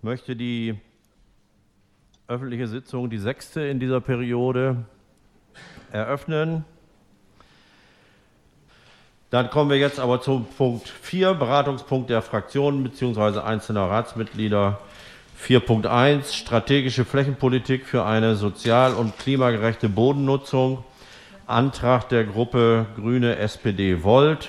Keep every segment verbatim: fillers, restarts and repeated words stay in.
möchte die öffentliche Sitzung, die sechste in dieser Periode, eröffnen. Dann kommen wir jetzt aber zum Punkt vier, Beratungspunkt der Fraktionen bzw. einzelner Ratsmitglieder. vier Punkt eins, strategische Flächenpolitik für eine sozial- und klimagerechte Bodennutzung. Antrag der Gruppe Grüne S P D Volt.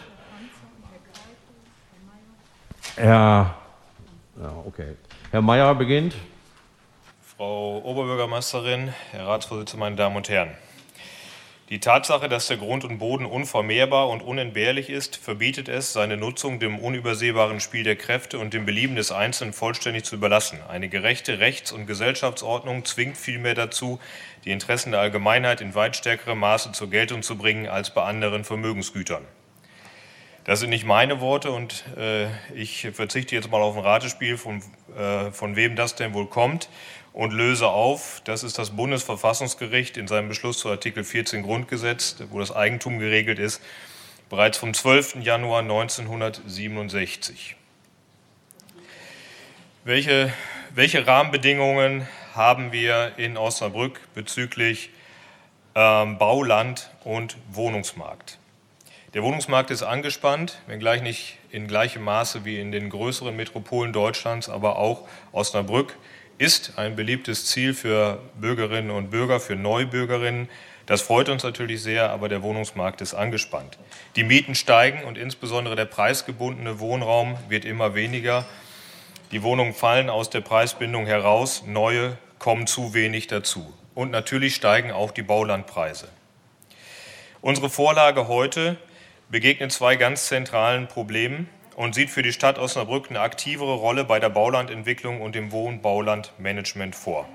Herr, ja, okay. Herr Mayer beginnt. Frau Oberbürgermeisterin, Herr Ratsvorsitzender, meine Damen und Herren! Die Tatsache, dass der Grund und Boden unvermehrbar und unentbehrlich ist, verbietet es, seine Nutzung dem unübersehbaren Spiel der Kräfte und dem Belieben des Einzelnen vollständig zu überlassen. Eine gerechte Rechts- und Gesellschaftsordnung zwingt vielmehr dazu, die Interessen der Allgemeinheit in weit stärkerem Maße zur Geltung zu bringen als bei anderen Vermögensgütern. Das sind nicht meine Worte und äh, ich verzichte jetzt mal auf ein Ratespiel, von, äh, von wem das denn wohl kommt, und löse auf. Das ist das Bundesverfassungsgericht in seinem Beschluss zu Artikel vierzehn Grundgesetz, wo das Eigentum geregelt ist, bereits vom zwölften Januar neunzehnhundertsiebenundsechzig. Welche, welche Rahmenbedingungen haben wir in Osnabrück bezüglich ähm, Bauland und Wohnungsmarkt? Der Wohnungsmarkt ist angespannt, wenngleich nicht in gleichem Maße wie in den größeren Metropolen Deutschlands, aber auch Osnabrück ist ein beliebtes Ziel für Bürgerinnen und Bürger, für Neubürgerinnen. Das freut uns natürlich sehr, aber der Wohnungsmarkt ist angespannt. Die Mieten steigen und insbesondere der preisgebundene Wohnraum wird immer weniger. Die Wohnungen fallen aus der Preisbindung heraus, neue kommen zu wenig dazu. Und natürlich steigen auch die Baulandpreise. Unsere Vorlage heute begegnet zwei ganz zentralen Problemen und sieht für die Stadt Osnabrück eine aktivere Rolle bei der Baulandentwicklung und dem Wohn-Bauland-Management vor.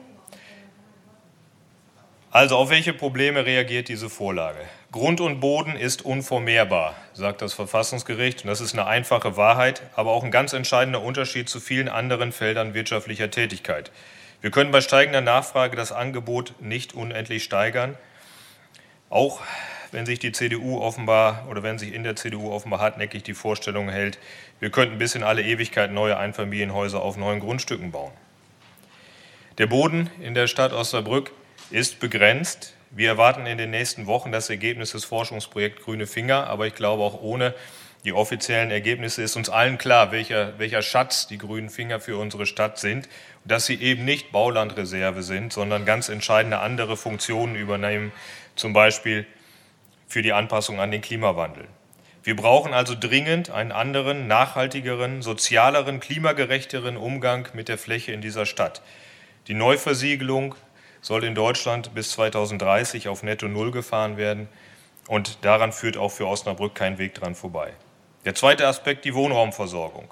Also auf welche Probleme reagiert diese Vorlage? Grund und Boden ist unvermehrbar, sagt das Verfassungsgericht. Und das ist eine einfache Wahrheit, aber auch ein ganz entscheidender Unterschied zu vielen anderen Feldern wirtschaftlicher Tätigkeit. Wir können bei steigender Nachfrage das Angebot nicht unendlich steigern, auch wenn sich die C D U offenbar oder wenn sich in der C D U offenbar hartnäckig die Vorstellung hält, wir könnten bis in alle Ewigkeit neue Einfamilienhäuser auf neuen Grundstücken bauen. Der Boden in der Stadt Osnabrück ist begrenzt. Wir erwarten in den nächsten Wochen das Ergebnis des Forschungsprojekts Grüne Finger, aber ich glaube, auch ohne die offiziellen Ergebnisse ist uns allen klar, welcher, welcher Schatz die Grünen Finger für unsere Stadt sind und dass sie eben nicht Baulandreserve sind, sondern ganz entscheidende andere Funktionen übernehmen, zum Beispiel für die Anpassung an den Klimawandel. Wir brauchen also dringend einen anderen, nachhaltigeren, sozialeren, klimagerechteren Umgang mit der Fläche in dieser Stadt. Die Neuversiegelung soll in Deutschland bis zweitausenddreißig auf Netto Null gefahren werden und daran führt auch für Osnabrück kein Weg dran vorbei. Der zweite Aspekt, die Wohnraumversorgung.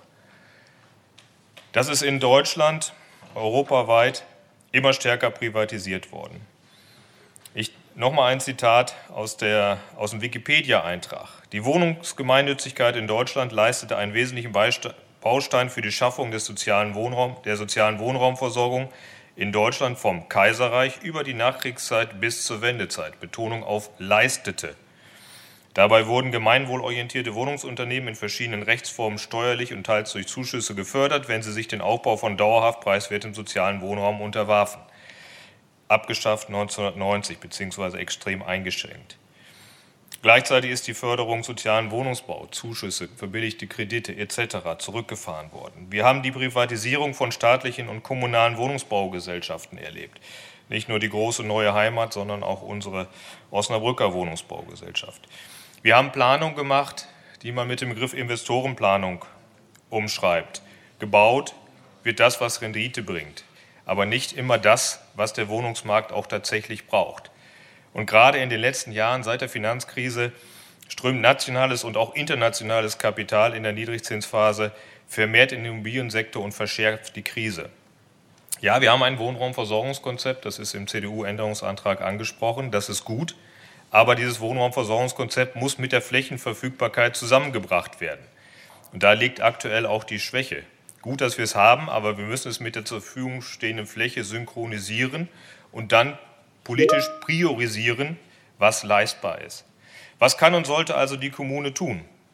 Das ist in Deutschland europaweit immer stärker privatisiert worden. Ich Nochmal ein Zitat aus, der, aus dem Wikipedia-Eintrag. Die Wohnungsgemeinnützigkeit in Deutschland leistete einen wesentlichen Baustein für die Schaffung des sozialen Wohnraum, der sozialen Wohnraumversorgung in Deutschland vom Kaiserreich über die Nachkriegszeit bis zur Wendezeit. Betonung auf leistete. Dabei wurden gemeinwohlorientierte Wohnungsunternehmen in verschiedenen Rechtsformen steuerlich und teils durch Zuschüsse gefördert, wenn sie sich den Aufbau von dauerhaft preiswertem sozialen Wohnraum unterwarfen. Abgeschafft neunzehnhundertneunzig bzw. extrem eingeschränkt. Gleichzeitig ist die Förderung sozialen Wohnungsbau, Zuschüsse, verbilligte Kredite et cetera zurückgefahren worden. Wir haben die Privatisierung von staatlichen und kommunalen Wohnungsbaugesellschaften erlebt. Nicht nur die große Neue Heimat, sondern auch unsere Osnabrücker Wohnungsbaugesellschaft. Wir haben Planung gemacht, die man mit dem Begriff Investorenplanung umschreibt. Gebaut wird das, was Rendite bringt, aber nicht immer das, was der Wohnungsmarkt auch tatsächlich braucht. Und gerade in den letzten Jahren seit der Finanzkrise strömt nationales und auch internationales Kapital in der Niedrigzinsphase vermehrt in den Immobiliensektor und verschärft die Krise. Ja, wir haben ein Wohnraumversorgungskonzept, das ist im C D U-Änderungsantrag angesprochen, das ist gut, aber dieses Wohnraumversorgungskonzept muss mit der Flächenverfügbarkeit zusammengebracht werden. Und da liegt aktuell auch die Schwäche. Gut, dass wir es haben, aber wir müssen es mit der zur Verfügung stehenden Fläche synchronisieren und dann politisch priorisieren, was leistbar ist. Was kann und sollte also die Kommune tun?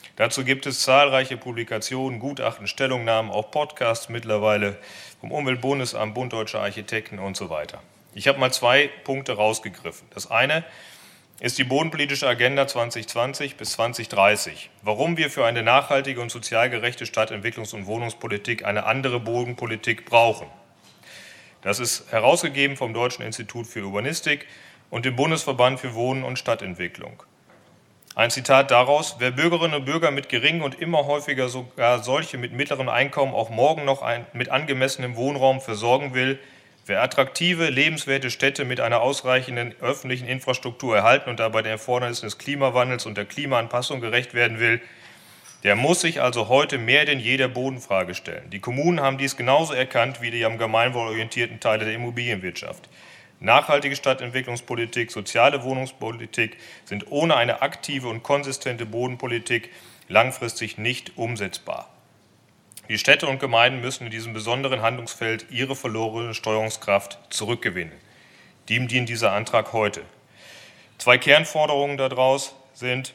Dazu gibt es zahlreiche Publikationen, Gutachten, Stellungnahmen, auch Podcasts mittlerweile vom Umweltbundesamt, Bund Deutscher Architekten und so weiter. Ich habe mal zwei Punkte rausgegriffen. Das eine ist die bodenpolitische Agenda zwanzig zwanzig bis zwanzig dreißig. Warum wir für eine nachhaltige und sozial gerechte Stadtentwicklungs- und Wohnungspolitik eine andere Bodenpolitik brauchen. Das ist herausgegeben vom Deutschen Institut für Urbanistik und dem Bundesverband für Wohnen und Stadtentwicklung. Ein Zitat daraus: Wer Bürgerinnen und Bürger mit geringem und immer häufiger sogar solche mit mittlerem Einkommen auch morgen noch ein, mit angemessenem Wohnraum versorgen will, wer attraktive, lebenswerte Städte mit einer ausreichenden öffentlichen Infrastruktur erhalten und dabei den Erfordernissen des Klimawandels und der Klimaanpassung gerecht werden will, der muss sich also heute mehr denn je der Bodenfrage stellen. Die Kommunen haben dies genauso erkannt wie die am Gemeinwohl orientierten Teile der Immobilienwirtschaft. Nachhaltige Stadtentwicklungspolitik, soziale Wohnungspolitik sind ohne eine aktive und konsistente Bodenpolitik langfristig nicht umsetzbar. Die Städte und Gemeinden müssen in diesem besonderen Handlungsfeld ihre verlorene Steuerungskraft zurückgewinnen. Dem dient dieser Antrag heute. Zwei Kernforderungen daraus sind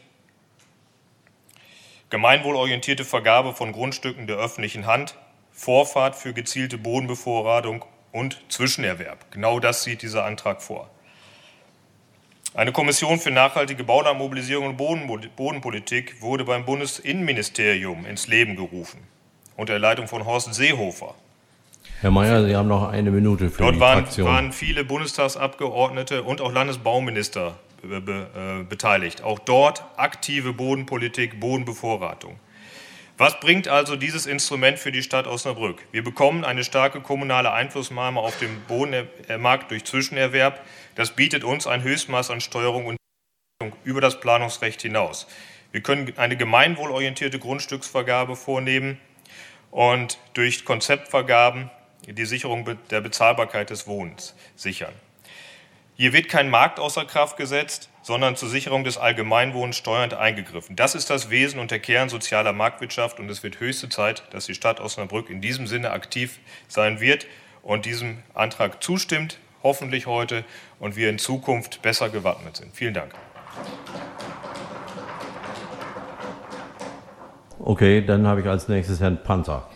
gemeinwohlorientierte Vergabe von Grundstücken der öffentlichen Hand, Vorfahrt für gezielte Bodenbevorratung und Zwischenerwerb. Genau das sieht dieser Antrag vor. Eine Kommission für nachhaltige Baulandmobilisierung und Bodenpolitik wurde beim Bundesinnenministerium ins Leben gerufen, unter der Leitung von Horst Seehofer. Herr Mayer, Sie haben noch eine Minute für Dort die waren, Fraktion. waren viele Bundestagsabgeordnete und auch Landesbauminister be, be, äh, beteiligt. Auch dort aktive Bodenpolitik, Bodenbevorratung. Was bringt also dieses Instrument für die Stadt Osnabrück? Wir bekommen eine starke kommunale Einflussnahme auf dem Bodenmarkt durch Zwischenerwerb. Das bietet uns ein Höchstmaß an Steuerung und über das Planungsrecht hinaus. Wir können eine gemeinwohlorientierte Grundstücksvergabe vornehmen und durch Konzeptvergaben die Sicherung der Bezahlbarkeit des Wohnens sichern. Hier wird kein Markt außer Kraft gesetzt, sondern zur Sicherung des Allgemeinwohnens steuernd eingegriffen. Das ist das Wesen und der Kern sozialer Marktwirtschaft, und es wird höchste Zeit, dass die Stadt Osnabrück in diesem Sinne aktiv sein wird und diesem Antrag zustimmt, hoffentlich heute, und wir in Zukunft besser gewappnet sind. Vielen Dank. Okay, dann habe ich als nächstes Herrn Panzer.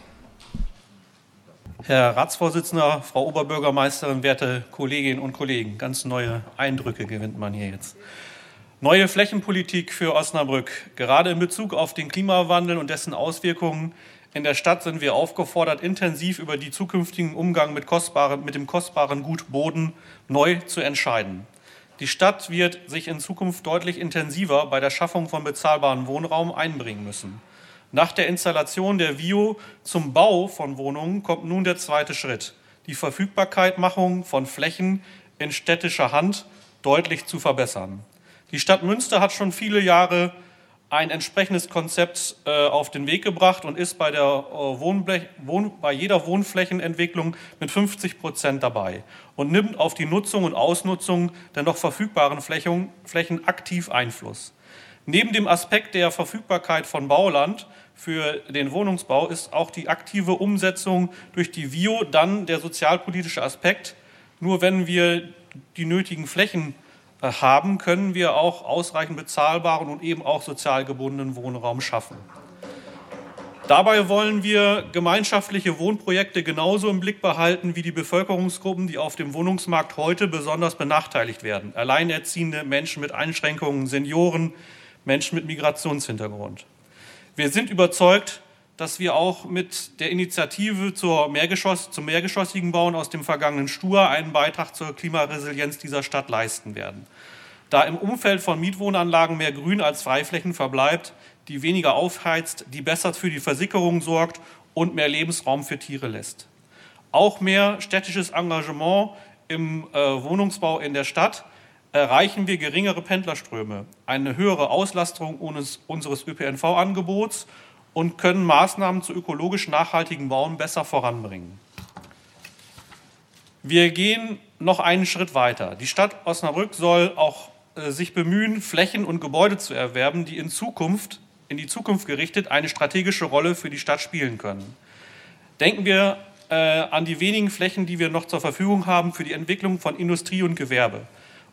Herr Ratsvorsitzender, Frau Oberbürgermeisterin, werte Kolleginnen und Kollegen, ganz neue Eindrücke gewinnt man hier jetzt. Neue Flächenpolitik für Osnabrück. Gerade in Bezug auf den Klimawandel und dessen Auswirkungen in der Stadt sind wir aufgefordert, intensiv über den zukünftigen Umgang mit, kostbaren, mit dem kostbaren Gut Boden neu zu entscheiden. Die Stadt wird sich in Zukunft deutlich intensiver bei der Schaffung von bezahlbarem Wohnraum einbringen müssen. Nach der Installation der V I O zum Bau von Wohnungen kommt nun der zweite Schritt, die Verfügbarkeitmachung von Flächen in städtischer Hand deutlich zu verbessern. Die Stadt Münster hat schon viele Jahre ein entsprechendes Konzept äh, auf den Weg gebracht und ist bei, der, äh, Wohnblech, Wohn, bei jeder Wohnflächenentwicklung mit fünfzig Prozent dabei und nimmt auf die Nutzung und Ausnutzung der noch verfügbaren Flächen, Flächen aktiv Einfluss. Neben dem Aspekt der Verfügbarkeit von Bauland für den Wohnungsbau ist auch die aktive Umsetzung durch die V I O dann der sozialpolitische Aspekt. Nur wenn wir die nötigen Flächen haben, können wir auch ausreichend bezahlbaren und eben auch sozial gebundenen Wohnraum schaffen. Dabei wollen wir gemeinschaftliche Wohnprojekte genauso im Blick behalten wie die Bevölkerungsgruppen, die auf dem Wohnungsmarkt heute besonders benachteiligt werden. Alleinerziehende, Menschen mit Einschränkungen, Senioren, Menschen mit Migrationshintergrund. Wir sind überzeugt, dass wir auch mit der Initiative zur Mehrgeschoss, zum mehrgeschossigen Bauen aus dem vergangenen Stur einen Beitrag zur Klimaresilienz dieser Stadt leisten werden. Da im Umfeld von Mietwohnanlagen mehr Grün als Freiflächen verbleibt, die weniger aufheizt, die besser für die Versickerung sorgt und mehr Lebensraum für Tiere lässt. Auch mehr städtisches Engagement im äh, Wohnungsbau in der Stadt erreichen wir geringere Pendlerströme, eine höhere Auslastung unseres Ö P N V-Angebots und können Maßnahmen zu ökologisch nachhaltigem Bauen besser voranbringen. Wir gehen noch einen Schritt weiter. Die Stadt Osnabrück soll auch äh, sich bemühen, Flächen und Gebäude zu erwerben, die in Zukunft, in die Zukunft gerichtet eine strategische Rolle für die Stadt spielen können. Denken wir äh, an die wenigen Flächen, die wir noch zur Verfügung haben für die Entwicklung von Industrie und Gewerbe.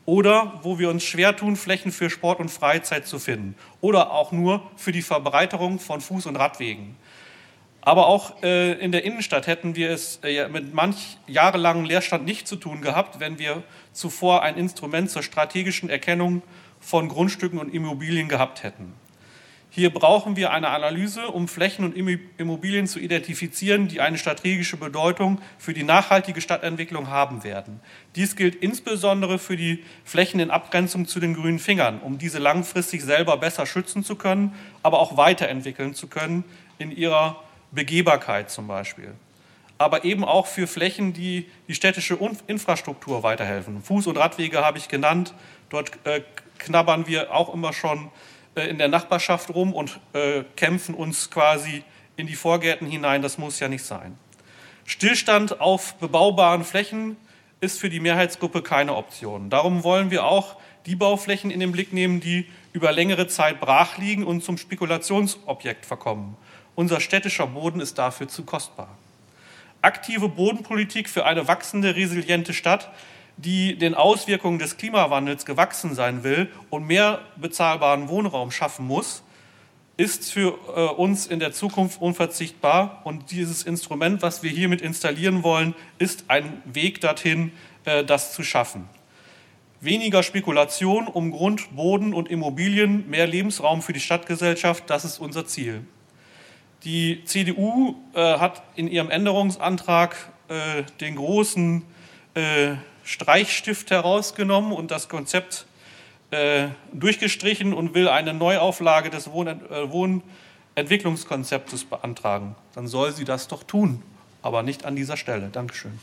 oder wo wir uns schwer tun, Flächen für Sport und Freizeit zu finden oder auch nur für die Verbreiterung von Fuß- und Radwegen. Aber auch äh, in der Innenstadt hätten wir es äh, mit manch jahrelangen Leerstand nicht zu tun gehabt, wenn wir zuvor ein Instrument zur strategischen Erkennung von Grundstücken und Immobilien gehabt hätten. Hier brauchen wir eine Analyse, um Flächen und Immobilien zu identifizieren, die eine strategische Bedeutung für die nachhaltige Stadtentwicklung haben werden. Dies gilt insbesondere für die Flächen in Abgrenzung zu den grünen Fingern, um diese langfristig selber besser schützen zu können, aber auch weiterentwickeln zu können in ihrer Begehbarkeit zum Beispiel. Aber eben auch für Flächen, die die städtische Infrastruktur weiterhelfen. Fuß- und Radwege habe ich genannt. Dort äh, knabbern wir auch immer schon äh, in der Nachbarschaft rum und äh, kämpfen uns quasi in die Vorgärten hinein. Das muss ja nicht sein. Stillstand auf bebaubaren Flächen ist für die Mehrheitsgruppe keine Option. Darum wollen wir auch die Bauflächen in den Blick nehmen, die über längere Zeit brach liegen und zum Spekulationsobjekt verkommen. Unser städtischer Boden ist dafür zu kostbar. Aktive Bodenpolitik für eine wachsende, resiliente Stadt, die den Auswirkungen des Klimawandels gewachsen sein will und mehr bezahlbaren Wohnraum schaffen muss, ist für äh, uns in der Zukunft unverzichtbar. Und dieses Instrument, was wir hiermit installieren wollen, ist ein Weg dorthin, äh, das zu schaffen. Weniger Spekulation um Grund, Boden und Immobilien, mehr Lebensraum für die Stadtgesellschaft, das ist unser Ziel. Die C D U äh, hat in ihrem Änderungsantrag äh, den großen äh, Streichstift herausgenommen und das Konzept äh, durchgestrichen und will eine Neuauflage des Wohn- äh, Wohnentwicklungskonzeptes beantragen. Dann soll sie das doch tun, aber nicht an dieser Stelle. Dankeschön.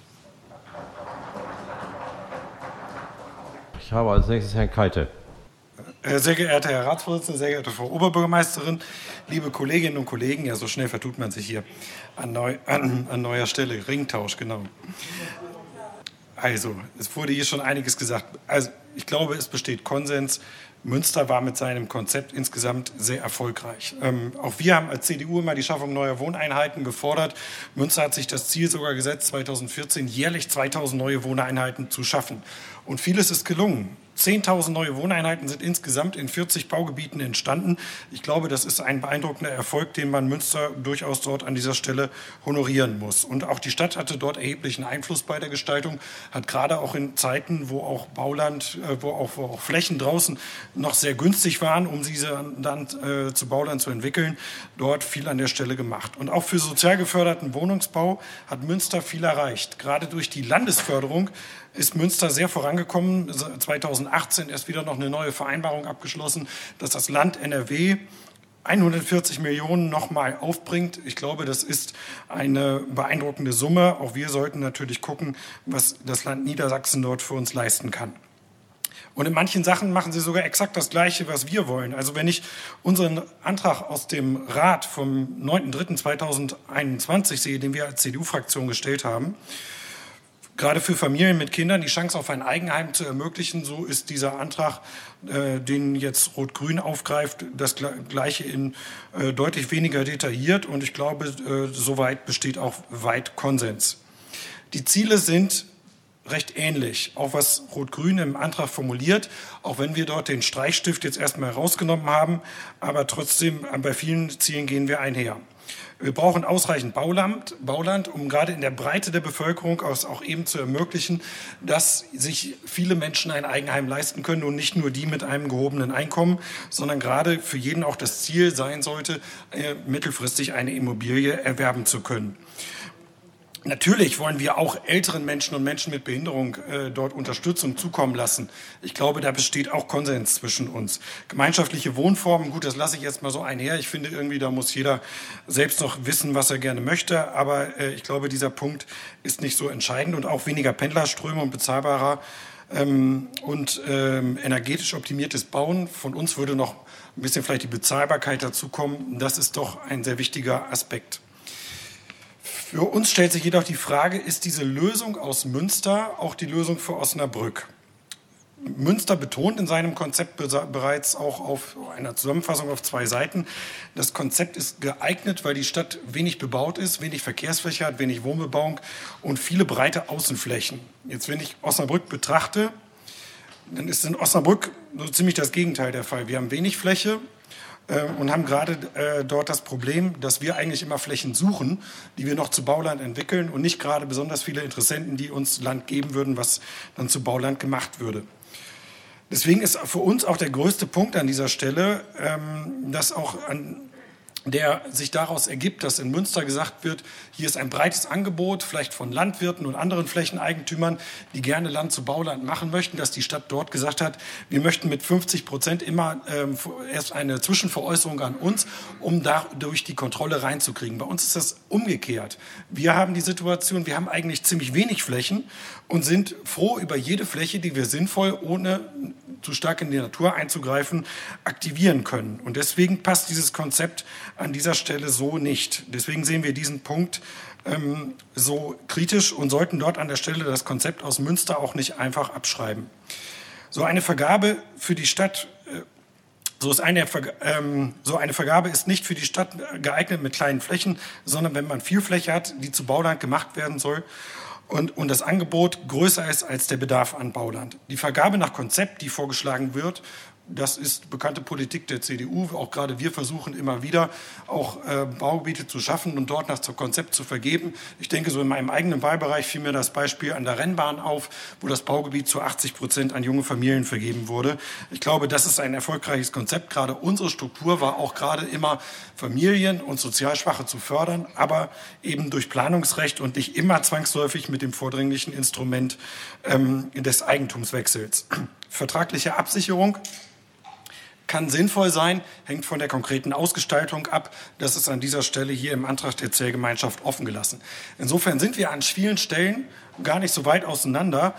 Ich habe als nächstes Herrn Keite. Sehr geehrter Herr Ratsvorsitzender, sehr geehrte Frau Oberbürgermeisterin, liebe Kolleginnen und Kollegen, ja, so schnell vertut man sich hier an, neu, an, an neuer Stelle. Ringtausch, genau. Also, es wurde hier schon einiges gesagt. Also, ich glaube, es besteht Konsens. Münster war mit seinem Konzept insgesamt sehr erfolgreich. Ähm, auch wir haben als C D U immer die Schaffung neuer Wohneinheiten gefordert. Münster hat sich das Ziel sogar gesetzt, zweitausendvierzehn jährlich zweitausend neue Wohneinheiten zu schaffen. Und vieles ist gelungen. zehntausend neue Wohneinheiten sind insgesamt in vierzig Baugebieten entstanden. Ich glaube, das ist ein beeindruckender Erfolg, den man Münster durchaus dort an dieser Stelle honorieren muss. Und auch die Stadt hatte dort erheblichen Einfluss bei der Gestaltung, hat gerade auch in Zeiten, wo auch Bauland, wo auch, wo auch Flächen draußen noch sehr günstig waren, um diese dann äh, zu Bauland zu entwickeln, dort viel an der Stelle gemacht. Und auch für sozial geförderten Wohnungsbau hat Münster viel erreicht. Gerade durch die Landesförderung ist Münster sehr vorangekommen. zweitausendachtzehn erst wieder noch eine neue Vereinbarung abgeschlossen, dass das Land N R W hundertvierzig Millionen nochmal aufbringt. Ich glaube, das ist eine beeindruckende Summe. Auch wir sollten natürlich gucken, was das Land Niedersachsen dort für uns leisten kann. Und in manchen Sachen machen sie sogar exakt das Gleiche, was wir wollen. Also wenn ich unseren Antrag aus dem Rat vom neunten dritten zweitausendeinundzwanzig sehe, den wir als C D U-Fraktion gestellt haben, gerade für Familien mit Kindern die Chance auf ein Eigenheim zu ermöglichen, so ist dieser Antrag, äh, den jetzt Rot-Grün aufgreift, das Gleiche in äh, deutlich weniger detailliert. Und ich glaube, äh, soweit besteht auch weit Konsens. Die Ziele sind recht ähnlich, auch was Rot-Grün im Antrag formuliert, auch wenn wir dort den Streichstift jetzt erstmal rausgenommen haben, aber trotzdem bei vielen Zielen gehen wir einher. Wir brauchen ausreichend Bauland, Bauland, um gerade in der Breite der Bevölkerung auch eben zu ermöglichen, dass sich viele Menschen ein Eigenheim leisten können und nicht nur die mit einem gehobenen Einkommen, sondern gerade für jeden auch das Ziel sein sollte, mittelfristig eine Immobilie erwerben zu können. Natürlich wollen wir auch älteren Menschen und Menschen mit Behinderung äh, dort Unterstützung zukommen lassen. Ich glaube, da besteht auch Konsens zwischen uns. Gemeinschaftliche Wohnformen, gut, das lasse ich jetzt mal so einher. Ich finde irgendwie, da muss jeder selbst noch wissen, was er gerne möchte. Aber äh, ich glaube, dieser Punkt ist nicht so entscheidend. Und auch weniger Pendlerströme und bezahlbarer ähm, und ähm, energetisch optimiertes Bauen. Von uns würde noch ein bisschen vielleicht die Bezahlbarkeit dazukommen. Das ist doch ein sehr wichtiger Aspekt. Für uns stellt sich jedoch die Frage, ist diese Lösung aus Münster auch die Lösung für Osnabrück? Münster betont in seinem Konzept bereits auch auf einer Zusammenfassung auf zwei Seiten, das Konzept ist geeignet, weil die Stadt wenig bebaut ist, wenig Verkehrsfläche hat, wenig Wohnbebauung und viele breite Außenflächen. Jetzt, wenn ich Osnabrück betrachte, dann ist in Osnabrück so ziemlich das Gegenteil der Fall. Wir haben wenig Fläche äh, und haben gerade äh, dort das Problem, dass wir eigentlich immer Flächen suchen, die wir noch zu Bauland entwickeln und nicht gerade besonders viele Interessenten, die uns Land geben würden, was dann zu Bauland gemacht würde. Deswegen ist für uns auch der größte Punkt an dieser Stelle, ähm, dass auch an der sich daraus ergibt, dass in Münster gesagt wird, hier ist ein breites Angebot, vielleicht von Landwirten und anderen Flächeneigentümern, die gerne Land zu Bauland machen möchten, dass die Stadt dort gesagt hat, wir möchten mit fünfzig Prozent immer ähm, erst eine Zwischenveräußerung an uns, um dadurch die Kontrolle reinzukriegen. Bei uns ist das umgekehrt. Wir haben die Situation, wir haben eigentlich ziemlich wenig Flächen und sind froh über jede Fläche, die wir sinnvoll, ohne zu stark in die Natur einzugreifen, aktivieren können. Und deswegen passt dieses Konzept an dieser Stelle so nicht. Deswegen sehen wir diesen Punkt ähm, so kritisch und sollten dort an der Stelle das Konzept aus Münster auch nicht einfach abschreiben. So eine Vergabe für die Stadt, äh, so, ist eine, ähm, so eine Vergabe ist nicht für die Stadt geeignet mit kleinen Flächen, sondern wenn man viel Fläche hat, die zu Bauland gemacht werden soll, Und, und das Angebot größer ist als der Bedarf an Bauland. Die Vergabe nach Konzept, die vorgeschlagen wird, das ist bekannte Politik der C D U. Auch gerade wir versuchen immer wieder, auch äh, Baugebiete zu schaffen und dort nach Konzept zu vergeben. Ich denke, so in meinem eigenen Wahlbereich fiel mir das Beispiel an der Rennbahn auf, wo das Baugebiet zu achtzig Prozent an junge Familien vergeben wurde. Ich glaube, das ist ein erfolgreiches Konzept. Gerade unsere Struktur war auch gerade immer, Familien und Sozialschwache zu fördern, aber eben durch Planungsrecht und nicht immer zwangsläufig mit dem vordringlichen Instrument ähm, des Eigentumswechsels. Vertragliche Absicherung kann sinnvoll sein, hängt von der konkreten Ausgestaltung ab. Das ist an dieser Stelle hier im Antrag der Zellgemeinschaft offen gelassen. Insofern sind wir an vielen Stellen gar nicht so weit auseinander.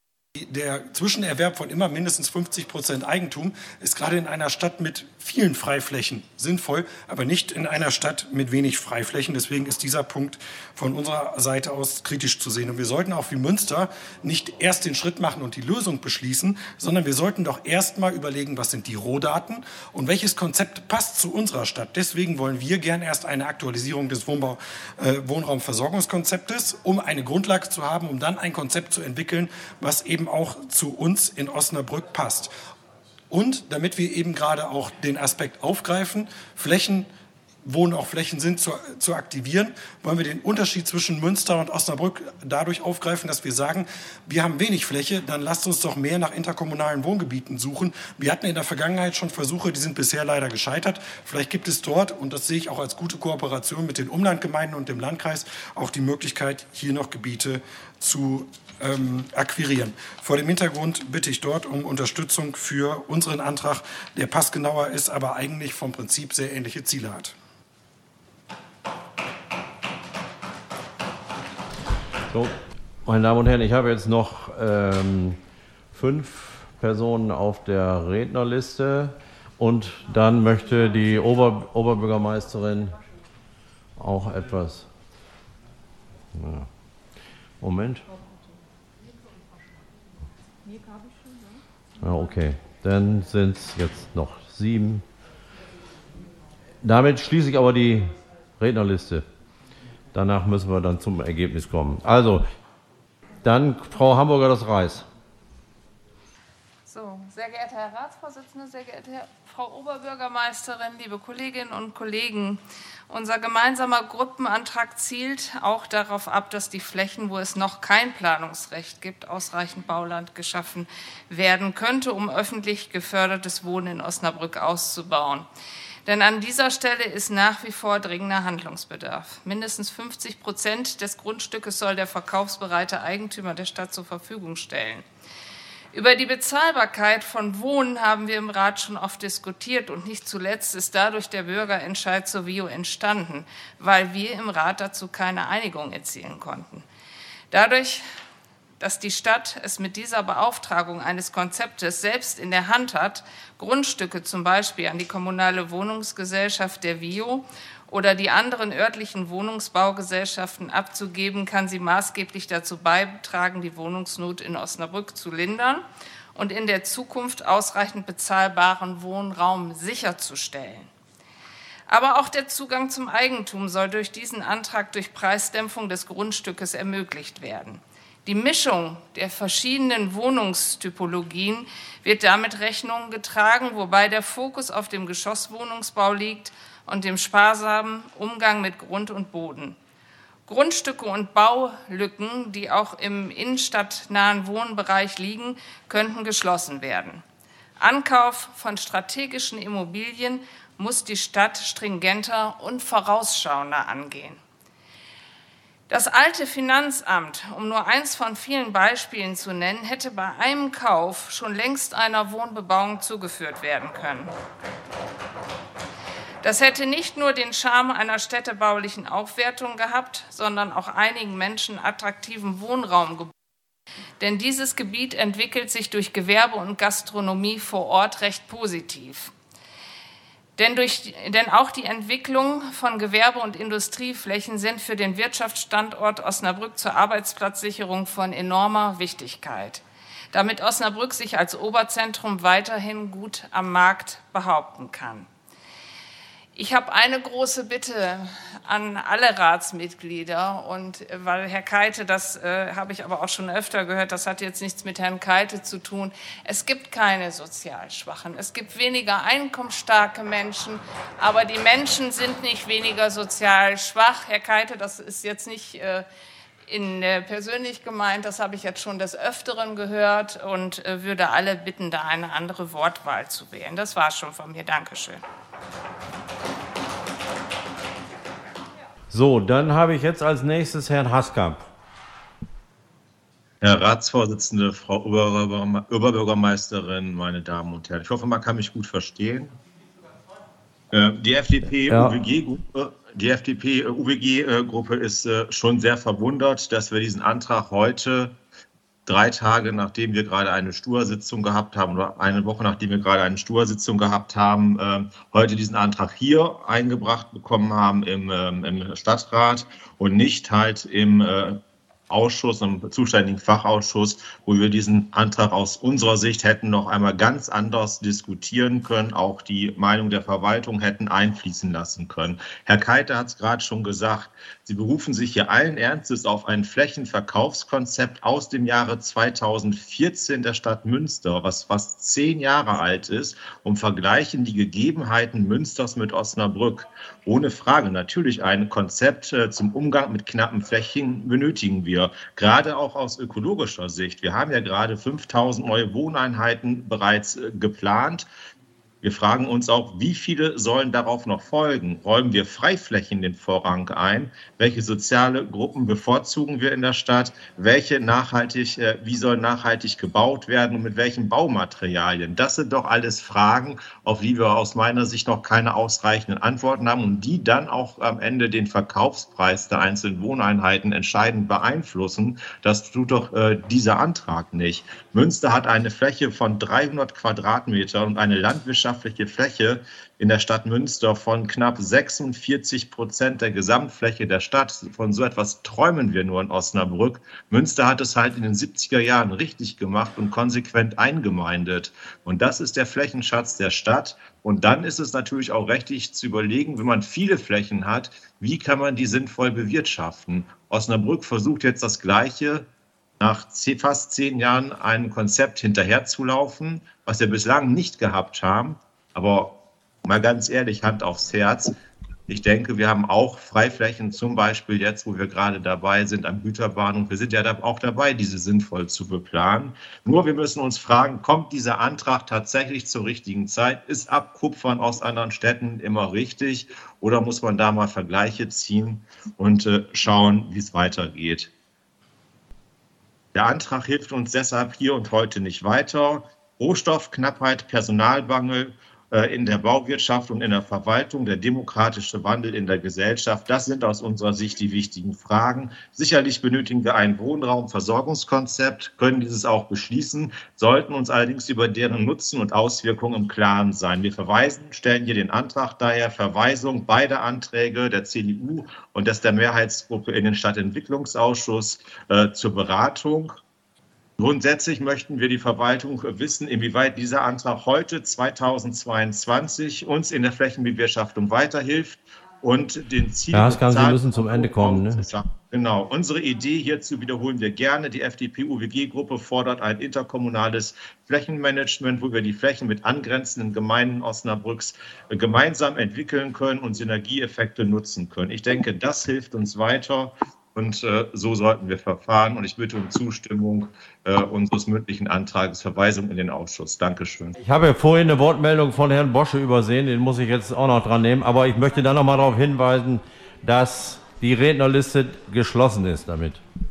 Der Zwischenerwerb von immer mindestens fünfzig Prozent Eigentum ist gerade in einer Stadt mit vielen Freiflächen sinnvoll, aber nicht in einer Stadt mit wenig Freiflächen. Deswegen ist dieser Punkt von unserer Seite aus kritisch zu sehen. Und wir sollten auch wie Münster nicht erst den Schritt machen und die Lösung beschließen, sondern wir sollten doch erst mal überlegen, was sind die Rohdaten und welches Konzept passt zu unserer Stadt. Deswegen wollen wir gern erst eine Aktualisierung des Wohnbau, äh, Wohnraumversorgungskonzeptes, um eine Grundlage zu haben, um dann ein Konzept zu entwickeln, was eben auch zu uns in Osnabrück passt. Und damit wir eben gerade auch den Aspekt aufgreifen, Flächen, wo noch Flächen sind, zu, zu aktivieren, wollen wir den Unterschied zwischen Münster und Osnabrück dadurch aufgreifen, dass wir sagen, wir haben wenig Fläche, dann lasst uns doch mehr nach interkommunalen Wohngebieten suchen. Wir hatten in der Vergangenheit schon Versuche, die sind bisher leider gescheitert. Vielleicht gibt es dort, und das sehe ich auch als gute Kooperation mit den Umlandgemeinden und dem Landkreis, auch die Möglichkeit, hier noch Gebiete zu ähm, akquirieren. Vor dem Hintergrund bitte ich dort um Unterstützung für unseren Antrag, der passgenauer ist, aber eigentlich vom Prinzip sehr ähnliche Ziele hat. So, meine Damen und Herren, ich habe jetzt noch ähm, fünf Personen auf der Rednerliste und dann möchte die Ober Oberbürgermeisterin auch etwas. Ja. Moment. Ja, okay, dann sind es jetzt noch sieben. Damit schließe ich aber die Rednerliste. Danach müssen wir dann zum Ergebnis kommen. Also, dann Frau Hamburger das Reis. So, sehr geehrter Herr Ratsvorsitzender, sehr geehrte Frau Oberbürgermeisterin, liebe Kolleginnen und Kollegen, unser gemeinsamer Gruppenantrag zielt auch darauf ab, dass die Flächen, wo es noch kein Planungsrecht gibt, ausreichend Bauland geschaffen werden könnte, um öffentlich gefördertes Wohnen in Osnabrück auszubauen. Denn an dieser Stelle ist nach wie vor dringender Handlungsbedarf. Mindestens fünfzig Prozent des Grundstückes soll der verkaufsbereite Eigentümer der Stadt zur Verfügung stellen. Über die Bezahlbarkeit von Wohnen haben wir im Rat schon oft diskutiert und nicht zuletzt ist dadurch der Bürgerentscheid zur V I O entstanden, weil wir im Rat dazu keine Einigung erzielen konnten. Dadurch, dass die Stadt es mit dieser Beauftragung eines Konzeptes selbst in der Hand hat, Grundstücke zum Beispiel an die kommunale Wohnungsgesellschaft der V I O oder die anderen örtlichen Wohnungsbaugesellschaften abzugeben, kann sie maßgeblich dazu beitragen, die Wohnungsnot in Osnabrück zu lindern und in der Zukunft ausreichend bezahlbaren Wohnraum sicherzustellen. Aber auch der Zugang zum Eigentum soll durch diesen Antrag durch Preisdämpfung des Grundstückes ermöglicht werden. Die Mischung der verschiedenen Wohnungstypologien wird damit Rechnung getragen, wobei der Fokus auf dem Geschosswohnungsbau liegt und dem sparsamen Umgang mit Grund und Boden. Grundstücke und Baulücken, die auch im innenstadtnahen Wohnbereich liegen, könnten geschlossen werden. Ankauf von strategischen Immobilien muss die Stadt stringenter und vorausschauender angehen. Das alte Finanzamt, um nur eins von vielen Beispielen zu nennen, hätte bei einem Kauf schon längst einer Wohnbebauung zugeführt werden können. Das hätte nicht nur den Charme einer städtebaulichen Aufwertung gehabt, sondern auch einigen Menschen attraktiven Wohnraum geboten. Denn dieses Gebiet entwickelt sich durch Gewerbe und Gastronomie vor Ort recht positiv. Denn, durch, denn auch die Entwicklung von Gewerbe- und Industrieflächen sind für den Wirtschaftsstandort Osnabrück zur Arbeitsplatzsicherung von enormer Wichtigkeit, damit Osnabrück sich als Oberzentrum weiterhin gut am Markt behaupten kann. Ich habe eine große Bitte an alle Ratsmitglieder, und weil Herr Keite, das äh, habe ich aber auch schon öfter gehört, das hat jetzt nichts mit Herrn Keite zu tun. Es gibt keine sozial Schwachen. Es gibt weniger einkommensstarke Menschen, aber die Menschen sind nicht weniger sozial schwach. Herr Keite, das ist jetzt nicht äh, in, äh, persönlich gemeint, das habe ich jetzt schon des Öfteren gehört und äh, würde alle bitten, da eine andere Wortwahl zu wählen. Das war es schon von mir. Dankeschön. So, dann habe ich jetzt als nächstes Herrn Haskamp. Herr Ratsvorsitzende, Frau Oberbürgermeisterin, meine Damen und Herren. Ich hoffe, man kann mich gut verstehen. Die F D P-U W G-Gruppe die F D P-U W G-Gruppe ist schon sehr verwundert, dass wir diesen Antrag heute, drei Tage nachdem wir gerade eine Stur-Sitzung gehabt haben, oder eine Woche nachdem wir gerade eine Stur-Sitzung gehabt haben, äh, heute diesen Antrag hier eingebracht bekommen haben im, ähm, im Stadtrat und nicht halt im äh, Ausschuss, im zuständigen Fachausschuss, wo wir diesen Antrag aus unserer Sicht hätten noch einmal ganz anders diskutieren können, auch die Meinung der Verwaltung hätten einfließen lassen können. Herr Keite hat es gerade schon gesagt, Sie berufen sich hier allen Ernstes auf ein Flächenverkaufskonzept aus dem Jahre zweitausendvierzehn der Stadt Münster, was fast zehn Jahre alt ist, und vergleichen die Gegebenheiten Münsters mit Osnabrück. Ohne Frage, natürlich ein Konzept äh, zum Umgang mit knappen Flächen benötigen wir, gerade auch aus ökologischer Sicht. Wir haben ja gerade fünftausend neue Wohneinheiten bereits äh, geplant. Wir fragen uns auch, wie viele sollen darauf noch folgen? Räumen wir Freiflächen den Vorrang ein? Welche soziale Gruppen bevorzugen wir in der Stadt? Welche nachhaltig, äh, wie soll nachhaltig gebaut werden und mit welchen Baumaterialien? Das sind doch alles Fragen, auf die wir aus meiner Sicht noch keine ausreichenden Antworten haben und die dann auch am Ende den Verkaufspreis der einzelnen Wohneinheiten entscheidend beeinflussen. Das tut doch äh, dieser Antrag nicht. Münster hat eine Fläche von dreihundert Quadratmetern und eine landwirtschaftliche Fläche in der Stadt Münster von knapp sechsundvierzig Prozent der Gesamtfläche der Stadt. Von so etwas träumen wir nur in Osnabrück. Münster hat es halt in den siebziger Jahren richtig gemacht und konsequent eingemeindet. Und das ist der Flächenschatz der Stadt. Und dann ist es natürlich auch richtig zu überlegen, wenn man viele Flächen hat, wie kann man die sinnvoll bewirtschaften? Osnabrück versucht jetzt das Gleiche, nach fast zehn Jahren einem Konzept hinterherzulaufen, was wir bislang nicht gehabt haben. Aber mal ganz ehrlich, Hand aufs Herz, ich denke, wir haben auch Freiflächen, zum Beispiel jetzt, wo wir gerade dabei sind am Güterbahnhof. Wir sind ja auch dabei, diese sinnvoll zu beplanen. Nur wir müssen uns fragen, kommt dieser Antrag tatsächlich zur richtigen Zeit? Ist Abkupfern aus anderen Städten immer richtig? Oder muss man da mal Vergleiche ziehen und äh, schauen, wie es weitergeht? Der Antrag hilft uns deshalb hier und heute nicht weiter. Rohstoffknappheit, Personalmangel äh, in der Bauwirtschaft und in der Verwaltung, der demokratische Wandel in der Gesellschaft, das sind aus unserer Sicht die wichtigen Fragen. Sicherlich benötigen wir ein Wohnraumversorgungskonzept, können dieses auch beschließen, sollten uns allerdings über deren Nutzen und Auswirkungen im Klaren sein. Wir verweisen, stellen hier den Antrag daher, Verweisung beider Anträge der C D U und des der Mehrheitsgruppe in den Stadtentwicklungsausschuss äh, zur Beratung. Grundsätzlich möchten wir die Verwaltung wissen, inwieweit dieser Antrag heute zweitausendzweiundzwanzig uns in der Flächenbewirtschaftung weiterhilft und den Ziel. Ja, Haskan, Sie müssen zum Ende kommen. Ne? Genau. Unsere Idee hierzu wiederholen wir gerne. Die F D P-U W G-Gruppe fordert ein interkommunales Flächenmanagement, wo wir die Flächen mit angrenzenden Gemeinden Osnabrücks gemeinsam entwickeln können und Synergieeffekte nutzen können. Ich denke, das hilft uns weiter. Und äh, so sollten wir verfahren. Und ich bitte um Zustimmung äh, unseres mündlichen Antrags, Verweisung in den Ausschuss. Dankeschön. Ich habe ja vorhin eine Wortmeldung von Herrn Bosche übersehen, den muss ich jetzt auch noch dran nehmen. Aber ich möchte dann noch mal darauf hinweisen, dass die Rednerliste geschlossen ist damit.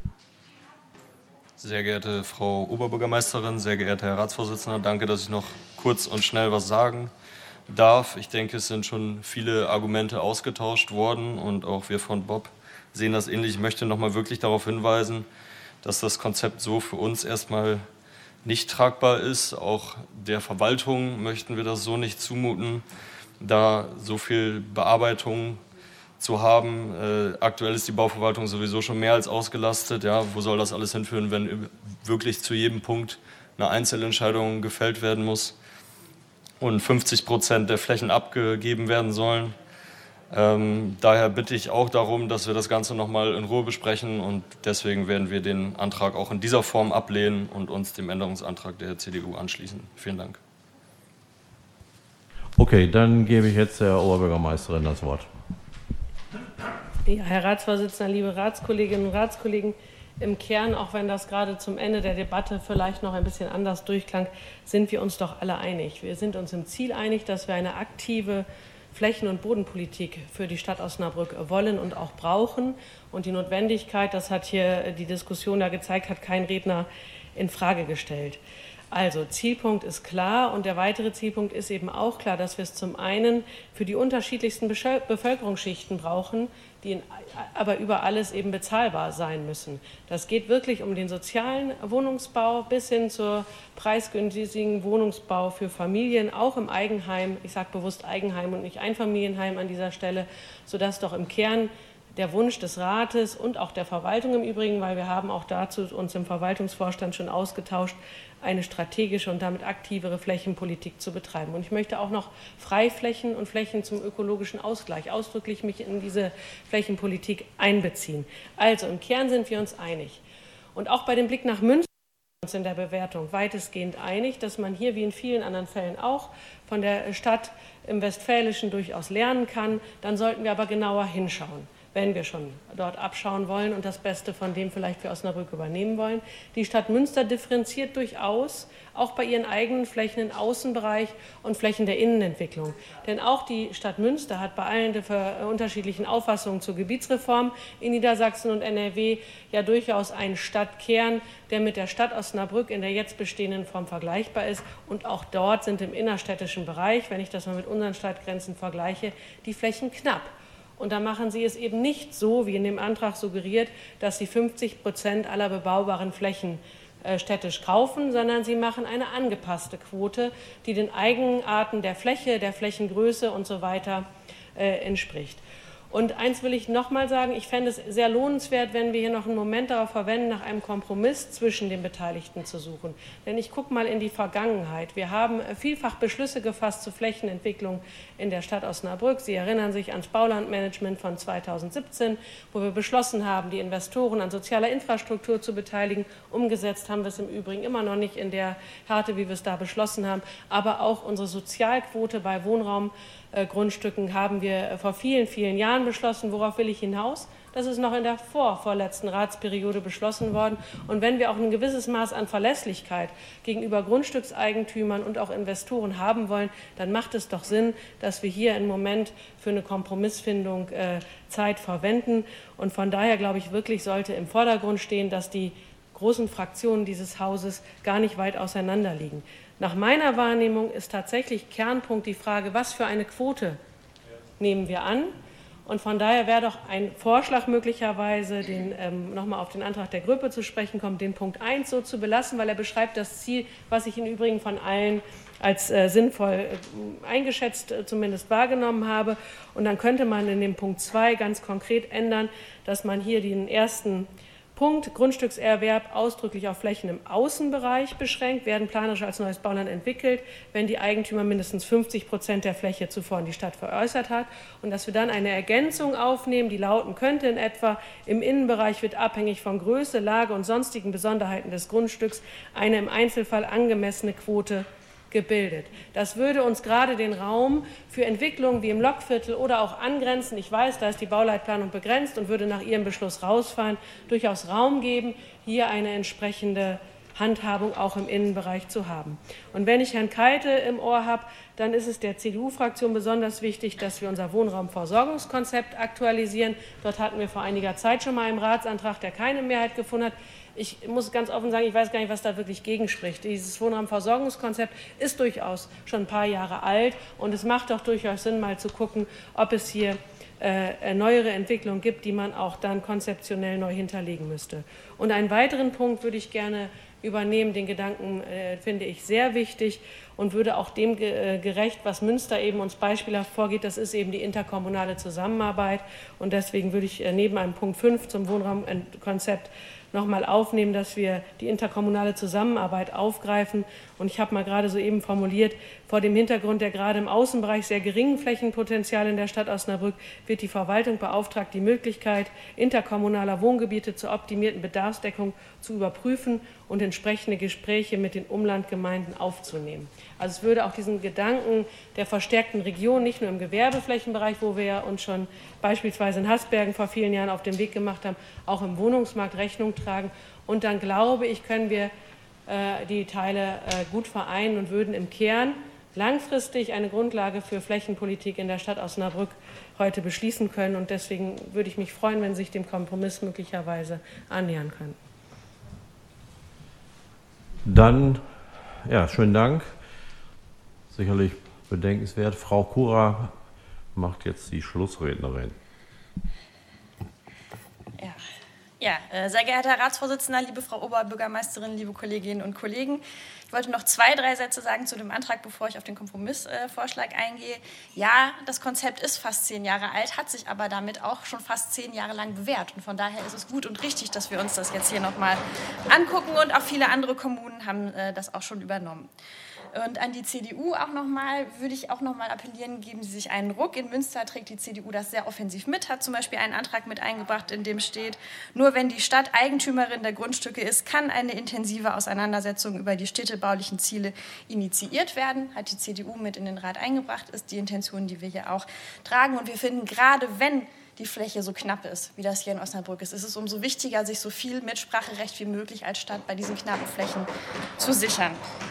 Sehr geehrte Frau Oberbürgermeisterin, sehr geehrter Herr Ratsvorsitzender, danke, dass ich noch kurz und schnell was sagen darf. Ich denke, es sind schon viele Argumente ausgetauscht worden und auch wir von Bob sehen das ähnlich. Ich möchte noch mal wirklich darauf hinweisen, dass das Konzept so für uns erstmal nicht tragbar ist. Auch der Verwaltung möchten wir das so nicht zumuten, da so viel Bearbeitung zu haben. Äh, aktuell ist die Bauverwaltung sowieso schon mehr als ausgelastet. Ja, wo soll das alles hinführen, wenn wirklich zu jedem Punkt eine Einzelentscheidung gefällt werden muss und fünfzig Prozent der Flächen abgegeben werden sollen? Ähm, daher bitte ich auch darum, dass wir das Ganze noch mal in Ruhe besprechen und deswegen werden wir den Antrag auch in dieser Form ablehnen und uns dem Änderungsantrag der C D U anschließen. Vielen Dank. Okay, dann gebe ich jetzt der Oberbürgermeisterin das Wort. Ja, Herr Ratsvorsitzender, liebe Ratskolleginnen und Ratskollegen, im Kern, auch wenn das gerade zum Ende der Debatte vielleicht noch ein bisschen anders durchklang, sind wir uns doch alle einig. Wir sind uns im Ziel einig, dass wir eine aktive Flächen- und Bodenpolitik für die Stadt Osnabrück wollen und auch brauchen. Und die Notwendigkeit, das hat hier die Diskussion da gezeigt, hat kein Redner in Frage gestellt. Also Zielpunkt ist klar und der weitere Zielpunkt ist eben auch klar, dass wir es zum einen für die unterschiedlichsten Bevölkerungsschichten brauchen, die in, aber über alles eben bezahlbar sein müssen. Das geht wirklich um den sozialen Wohnungsbau bis hin zur preisgünstigen Wohnungsbau für Familien, auch im Eigenheim. Ich sage bewusst Eigenheim und nicht Einfamilienheim an dieser Stelle, sodass doch im Kern der Wunsch des Rates und auch der Verwaltung im Übrigen, weil wir haben auch dazu uns im Verwaltungsvorstand schon ausgetauscht, eine strategische und damit aktivere Flächenpolitik zu betreiben. Und ich möchte auch noch Freiflächen und Flächen zum ökologischen Ausgleich ausdrücklich mich in diese Flächenpolitik einbeziehen. Also im Kern sind wir uns einig. Und auch bei dem Blick nach Münster sind wir uns in der Bewertung weitestgehend einig, dass man hier wie in vielen anderen Fällen auch von der Stadt im Westfälischen durchaus lernen kann. Dann sollten wir aber genauer hinschauen, wenn wir schon dort abschauen wollen und das Beste von dem vielleicht für Osnabrück übernehmen wollen. Die Stadt Münster differenziert durchaus, auch bei ihren eigenen Flächen im Außenbereich und Flächen der Innenentwicklung. Denn auch die Stadt Münster hat bei allen unterschiedlichen Auffassungen zur Gebietsreform in Niedersachsen und N R W ja durchaus einen Stadtkern, der mit der Stadt Osnabrück in der jetzt bestehenden Form vergleichbar ist. Und auch dort sind im innerstädtischen Bereich, wenn ich das mal mit unseren Stadtgrenzen vergleiche, die Flächen knapp. Und da machen Sie es eben nicht so, wie in dem Antrag suggeriert, dass Sie fünfzig Prozent aller bebaubaren Flächen äh, städtisch kaufen, sondern Sie machen eine angepasste Quote, die den Eigenarten der Fläche, der Flächengröße und so weiter äh, entspricht. Und eins will ich noch mal sagen, ich fände es sehr lohnenswert, wenn wir hier noch einen Moment darauf verwenden, nach einem Kompromiss zwischen den Beteiligten zu suchen. Denn ich gucke mal in die Vergangenheit. Wir haben vielfach Beschlüsse gefasst zur Flächenentwicklung in der Stadt Osnabrück. Sie erinnern sich ans Baulandmanagement von zweitausendsiebzehn, wo wir beschlossen haben, die Investoren an sozialer Infrastruktur zu beteiligen. Umgesetzt haben wir es im Übrigen immer noch nicht in der Härte, wie wir es da beschlossen haben. Aber auch unsere Sozialquote bei Wohnraum Grundstücken haben wir vor vielen, vielen Jahren beschlossen. Worauf will ich hinaus? Das ist noch in der vorvorletzten Ratsperiode beschlossen worden. Und wenn wir auch ein gewisses Maß an Verlässlichkeit gegenüber Grundstückseigentümern und auch Investoren haben wollen, dann macht es doch Sinn, dass wir hier im Moment für eine Kompromissfindung äh, Zeit verwenden. Und von daher, glaube ich, wirklich sollte im Vordergrund stehen, dass die großen Fraktionen dieses Hauses gar nicht weit auseinander liegen. Nach meiner Wahrnehmung ist tatsächlich Kernpunkt die Frage, was für eine Quote nehmen wir an? Und von daher wäre doch ein Vorschlag möglicherweise, den, ähm, nochmal auf den Antrag der Gruppe zu sprechen kommt, den Punkt eins so zu belassen, weil er beschreibt das Ziel, was ich im Übrigen von allen als äh, sinnvoll äh, eingeschätzt, äh, zumindest wahrgenommen habe. Und dann könnte man in dem Punkt zwei ganz konkret ändern, dass man hier den ersten Punkt, Grundstückserwerb ausdrücklich auf Flächen im Außenbereich beschränkt, werden planerisch als neues Bauland entwickelt, wenn die Eigentümer mindestens fünfzig Prozent der Fläche zuvor in die Stadt veräußert hat. Und dass wir dann eine Ergänzung aufnehmen, die lauten könnte in etwa, im Innenbereich wird abhängig von Größe, Lage und sonstigen Besonderheiten des Grundstücks eine im Einzelfall angemessene Quote gebildet. Das würde uns gerade den Raum für Entwicklungen wie im Lokviertel oder auch angrenzen, ich weiß, da ist die Bauleitplanung begrenzt und würde nach Ihrem Beschluss rausfallen, durchaus Raum geben, hier eine entsprechende Handhabung auch im Innenbereich zu haben. Und wenn ich Herrn Keite im Ohr habe, dann ist es der C D U-Fraktion besonders wichtig, dass wir unser Wohnraumversorgungskonzept aktualisieren. Dort hatten wir vor einiger Zeit schon mal einen Ratsantrag, der keine Mehrheit gefunden hat. Ich muss ganz offen sagen, ich weiß gar nicht, was da wirklich gegenspricht. Dieses Wohnraumversorgungskonzept ist durchaus schon ein paar Jahre alt und es macht doch durchaus Sinn, mal zu gucken, ob es hier äh, neuere Entwicklungen gibt, die man auch dann konzeptionell neu hinterlegen müsste. Und einen weiteren Punkt würde ich gerne übernehmen, den Gedanken äh, finde ich sehr wichtig und würde auch dem ge- äh, gerecht, was Münster eben uns beispielhaft vorgeht, das ist eben die interkommunale Zusammenarbeit und deswegen würde ich äh, neben einem Punkt fünf zum Wohnraumkonzept nochmal aufnehmen, dass wir die interkommunale Zusammenarbeit aufgreifen. Und ich habe mal gerade soeben formuliert, vor dem Hintergrund der gerade im Außenbereich sehr geringen Flächenpotenziale in der Stadt Osnabrück wird die Verwaltung beauftragt, die Möglichkeit interkommunaler Wohngebiete zur optimierten Bedarfsdeckung zu überprüfen und entsprechende Gespräche mit den Umlandgemeinden aufzunehmen. Also es würde auch diesen Gedanken der verstärkten Region, nicht nur im Gewerbeflächenbereich, wo wir ja uns schon beispielsweise in Hasbergen vor vielen Jahren auf den Weg gemacht haben, auch im Wohnungsmarkt Rechnung tragen. Und dann glaube ich, können wir äh, die Teile äh, gut vereinen und würden im Kern langfristig eine Grundlage für Flächenpolitik in der Stadt Osnabrück heute beschließen können. Und deswegen würde ich mich freuen, wenn Sie sich dem Kompromiss möglicherweise annähern können. Dann, ja, schönen Dank. Sicherlich bedenkenswert. Frau Kura macht jetzt die Schlussrednerin. Ja, ja sehr geehrter Herr Ratsvorsitzender, liebe Frau Oberbürgermeisterin, liebe Kolleginnen und Kollegen. Ich wollte noch zwei, drei Sätze sagen zu dem Antrag, bevor ich auf den Kompromissvorschlag eingehe. Ja, das Konzept ist fast zehn Jahre alt, hat sich aber damit auch schon fast zehn Jahre lang bewährt. Und von daher ist es gut und richtig, dass wir uns das jetzt hier nochmal angucken. Und auch viele andere Kommunen haben das auch schon übernommen. Und an die C D U auch nochmal, würde ich auch nochmal appellieren, geben Sie sich einen Ruck. In Münster trägt die C D U das sehr offensiv mit, hat zum Beispiel einen Antrag mit eingebracht, in dem steht, nur wenn die Stadt Eigentümerin der Grundstücke ist, kann eine intensive Auseinandersetzung über die städtebaulichen Ziele initiiert werden. Hat die C D U mit in den Rat eingebracht, ist die Intention, die wir hier auch tragen. Und wir finden, gerade wenn die Fläche so knapp ist, wie das hier in Osnabrück ist, ist es umso wichtiger, sich so viel Mitspracherecht wie möglich als Stadt bei diesen knappen Flächen zu sichern.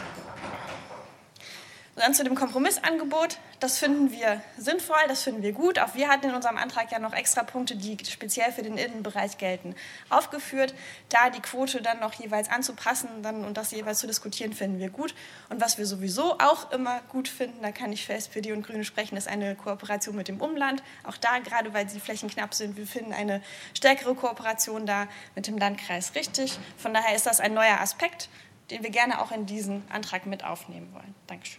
Und dann zu dem Kompromissangebot, das finden wir sinnvoll, das finden wir gut. Auch wir hatten in unserem Antrag ja noch extra Punkte, die speziell für den Innenbereich gelten, aufgeführt. Da die Quote dann noch jeweils anzupassen dann, und das jeweils zu diskutieren, finden wir gut. Und was wir sowieso auch immer gut finden, da kann ich für S P D und Grüne sprechen, ist eine Kooperation mit dem Umland. Auch da, gerade weil die Flächen knapp sind, wir finden eine stärkere Kooperation da mit dem Landkreis richtig. Von daher ist das ein neuer Aspekt, den wir gerne auch in diesen Antrag mit aufnehmen wollen. Dankeschön.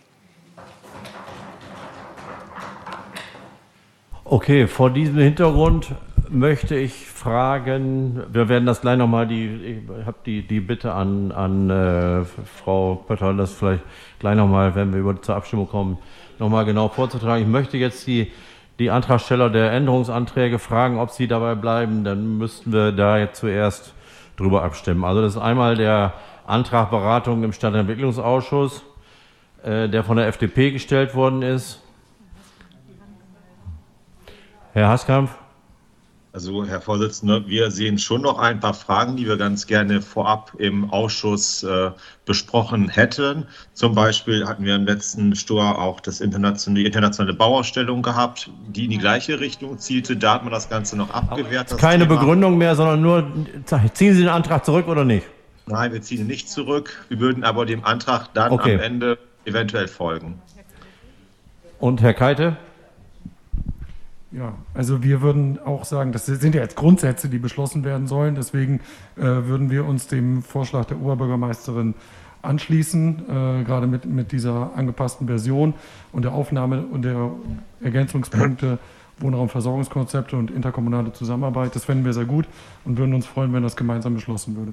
Okay, vor diesem Hintergrund möchte ich fragen, wir werden das gleich nochmal, die, ich habe die, die Bitte an, an äh, Frau Pötter, das vielleicht gleich nochmal, wenn wir über, zur Abstimmung kommen, nochmal genau vorzutragen. Ich möchte jetzt die, die Antragsteller der Änderungsanträge fragen, ob sie dabei bleiben, dann müssten wir da jetzt zuerst drüber abstimmen. Also das ist einmal der Antrag Beratung im Stadtentwicklungsausschuss, der von der F D P gestellt worden ist. Herr Haßkampf. Also, Herr Vorsitzender, wir sehen schon noch ein paar Fragen, die wir ganz gerne vorab im Ausschuss äh, besprochen hätten. Zum Beispiel hatten wir im letzten Stor auch das internationale, die internationale Bauausstellung gehabt, die in die gleiche Richtung zielte. Da hat man das Ganze noch abgewehrt. Das keine Thema. Begründung mehr, sondern nur, ziehen Sie den Antrag zurück oder nicht? Nein, wir ziehen ihn nicht zurück. Wir würden aber dem Antrag dann okay. am Ende eventuell folgen. Und Herr Keite? Ja, also wir würden auch sagen, das sind ja jetzt Grundsätze, die beschlossen werden sollen. Deswegen äh, würden wir uns dem Vorschlag der Oberbürgermeisterin anschließen, äh, gerade mit, mit dieser angepassten Version und der Aufnahme und der Ergänzungspunkte Wohnraumversorgungskonzepte und interkommunale Zusammenarbeit. Das fänden wir sehr gut und würden uns freuen, wenn das gemeinsam beschlossen würde.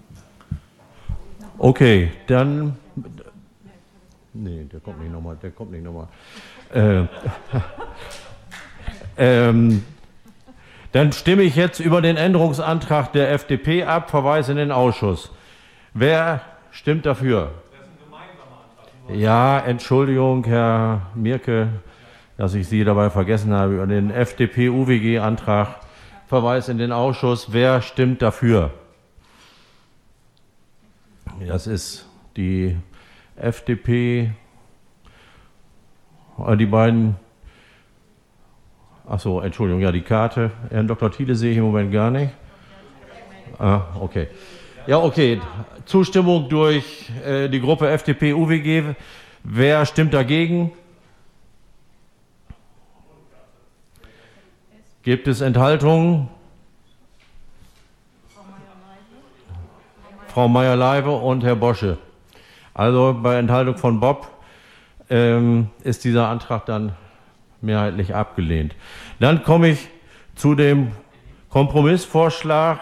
Okay, dann... Nee, der kommt nicht nochmal, der kommt nicht nochmal. Äh, ähm, dann stimme ich jetzt über den Änderungsantrag der F D P ab, Verweis in den Ausschuss. Wer stimmt dafür? Ja, Entschuldigung, Herr Mierke, dass ich Sie dabei vergessen habe, über den F D P-U W G-Antrag, Verweis in den Ausschuss. Wer stimmt dafür? Das ist die F D P, die beiden, ach so, Entschuldigung, ja, die Karte. Herrn Doktor Thiele sehe ich im Moment gar nicht. Ah, okay. Ja, okay. Zustimmung durch äh, die Gruppe F D P-U W G. Wer stimmt dagegen? Gibt es Enthaltungen? Frau Meier-Leibe und Herr Bosche. Also bei Enthaltung von Bob ähm, ist dieser Antrag dann mehrheitlich abgelehnt. Dann komme ich zu dem Kompromissvorschlag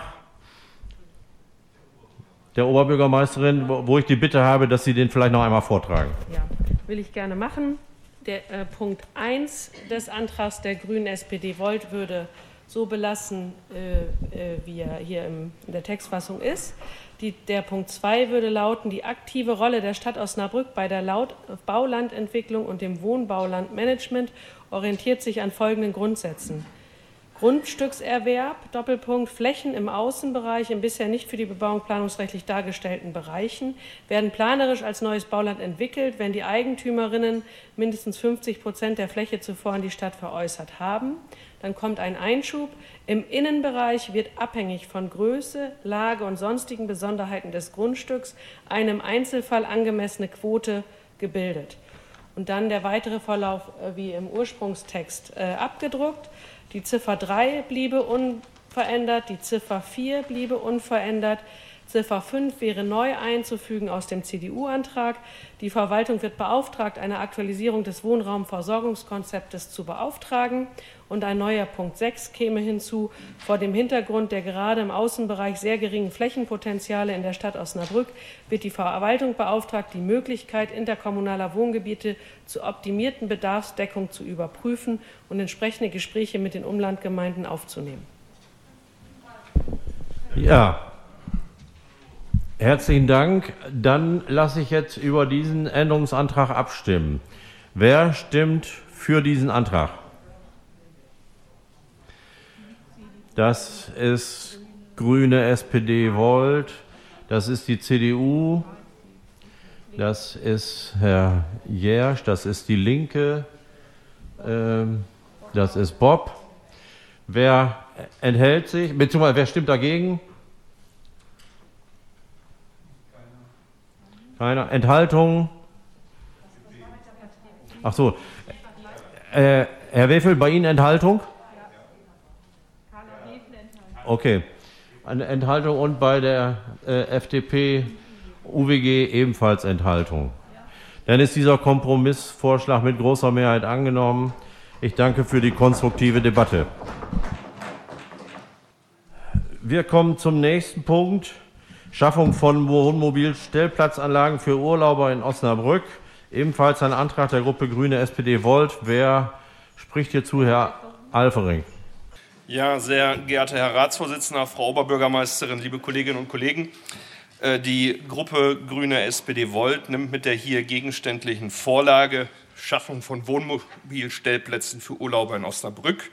der Oberbürgermeisterin, wo ich die Bitte habe, dass Sie den vielleicht noch einmal vortragen. Ja, will ich gerne machen. Der äh, Punkt eins des Antrags der Grünen S P D Volt würde so belassen, äh, äh, wie er hier im, in der Textfassung ist. Die, der Punkt zwei würde lauten, die aktive Rolle der Stadt Osnabrück bei der Laut Baulandentwicklung und dem Wohnbaulandmanagement orientiert sich an folgenden Grundsätzen. Grundstückserwerb, Doppelpunkt, Flächen im Außenbereich in bisher nicht für die Bebauung planungsrechtlich dargestellten Bereichen werden planerisch als neues Bauland entwickelt, wenn die Eigentümerinnen mindestens fünfzig Prozent der Fläche zuvor an die Stadt veräußert haben. Dann kommt ein Einschub. Im Innenbereich wird abhängig von Größe, Lage und sonstigen Besonderheiten des Grundstücks eine im Einzelfall angemessene Quote gebildet. Und dann der weitere Verlauf äh, wie im Ursprungstext äh, abgedruckt. Die Ziffer drei bliebe unverändert, die Ziffer vier bliebe unverändert, Ziffer fünf wäre neu einzufügen aus dem C D U-Antrag. Die Verwaltung wird beauftragt, eine Aktualisierung des Wohnraumversorgungskonzeptes zu beauftragen. Und ein neuer Punkt sechs käme hinzu. Vor dem Hintergrund der gerade im Außenbereich sehr geringen Flächenpotenziale in der Stadt Osnabrück wird die Verwaltung beauftragt, die Möglichkeit interkommunaler Wohngebiete zur optimierten Bedarfsdeckung zu überprüfen und entsprechende Gespräche mit den Umlandgemeinden aufzunehmen. Ja. Herzlichen Dank. Dann lasse ich jetzt über diesen Änderungsantrag abstimmen. Wer stimmt für diesen Antrag? Das ist Grüne, S P D, Volt. Das ist die C D U. Das ist Herr Jersch. Das ist die Linke. Das ist Bob. Wer enthält sich? Beziehungsweise wer stimmt dagegen? Keine Enthaltung. Ach so. Äh, Herr Wefel, bei Ihnen Enthaltung? Okay. Eine Enthaltung und bei der äh, F D P U W G ebenfalls Enthaltung. Dann ist dieser Kompromissvorschlag mit großer Mehrheit angenommen. Ich danke für die konstruktive Debatte. Wir kommen zum nächsten Punkt. Schaffung von Wohnmobilstellplatzanlagen für Urlauber in Osnabrück. Ebenfalls ein Antrag der Gruppe Grüne S P D Volt. Wer spricht hierzu? Herr Alfering. Ja, sehr geehrter Herr Ratsvorsitzender, Frau Oberbürgermeisterin, liebe Kolleginnen und Kollegen. Die Gruppe Grüne S P D Volt nimmt mit der hier gegenständlichen Vorlage Schaffung von Wohnmobilstellplätzen für Urlauber in Osnabrück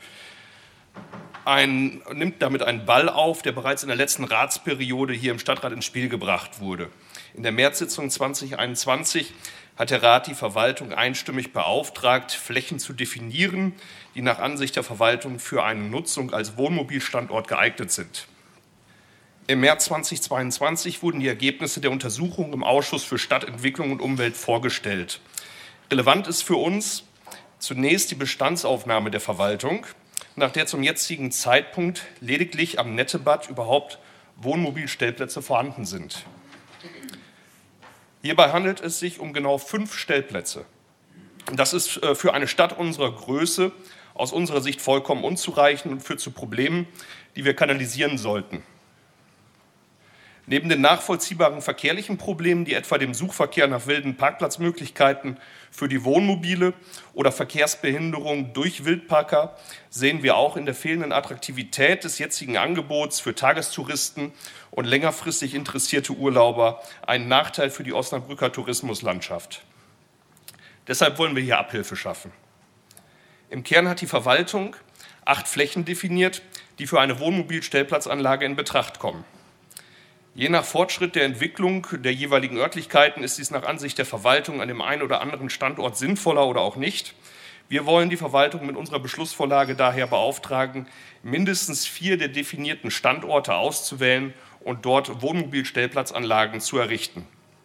Ein, nimmt damit einen Ball auf, der bereits in der letzten Ratsperiode hier im Stadtrat ins Spiel gebracht wurde. In der Märzsitzung zweitausendeinundzwanzig hat der Rat die Verwaltung einstimmig beauftragt, Flächen zu definieren, die nach Ansicht der Verwaltung für eine Nutzung als Wohnmobilstandort geeignet sind. Im März zweitausendzweiundzwanzig wurden die Ergebnisse der Untersuchung im Ausschuss für Stadtentwicklung und Umwelt vorgestellt. Relevant ist für uns zunächst die Bestandsaufnahme der Verwaltung, nach der zum jetzigen Zeitpunkt lediglich am Nettebad überhaupt Wohnmobilstellplätze vorhanden sind. Hierbei handelt es sich um genau fünf Stellplätze. Das ist für eine Stadt unserer Größe aus unserer Sicht vollkommen unzureichend und führt zu Problemen, die wir kanalisieren sollten. Neben den nachvollziehbaren verkehrlichen Problemen, die etwa dem Suchverkehr nach wilden Parkplatzmöglichkeiten für die Wohnmobile oder Verkehrsbehinderung durch Wildparker, sehen wir auch in der fehlenden Attraktivität des jetzigen Angebots für Tagestouristen und längerfristig interessierte Urlauber einen Nachteil für die Osnabrücker Tourismuslandschaft. Deshalb wollen wir hier Abhilfe schaffen. Im Kern hat die Verwaltung acht Flächen definiert, die für eine Wohnmobilstellplatzanlage in Betracht kommen. Je nach Fortschritt der Entwicklung der jeweiligen Örtlichkeiten ist dies nach Ansicht der Verwaltung an dem einen oder anderen Standort sinnvoller oder auch nicht. Wir wollen die Verwaltung mit unserer Beschlussvorlage daher beauftragen, mindestens vier der definierten Standorte auszuwählen und dort Wohnmobilstellplatzanlagen zu errichten.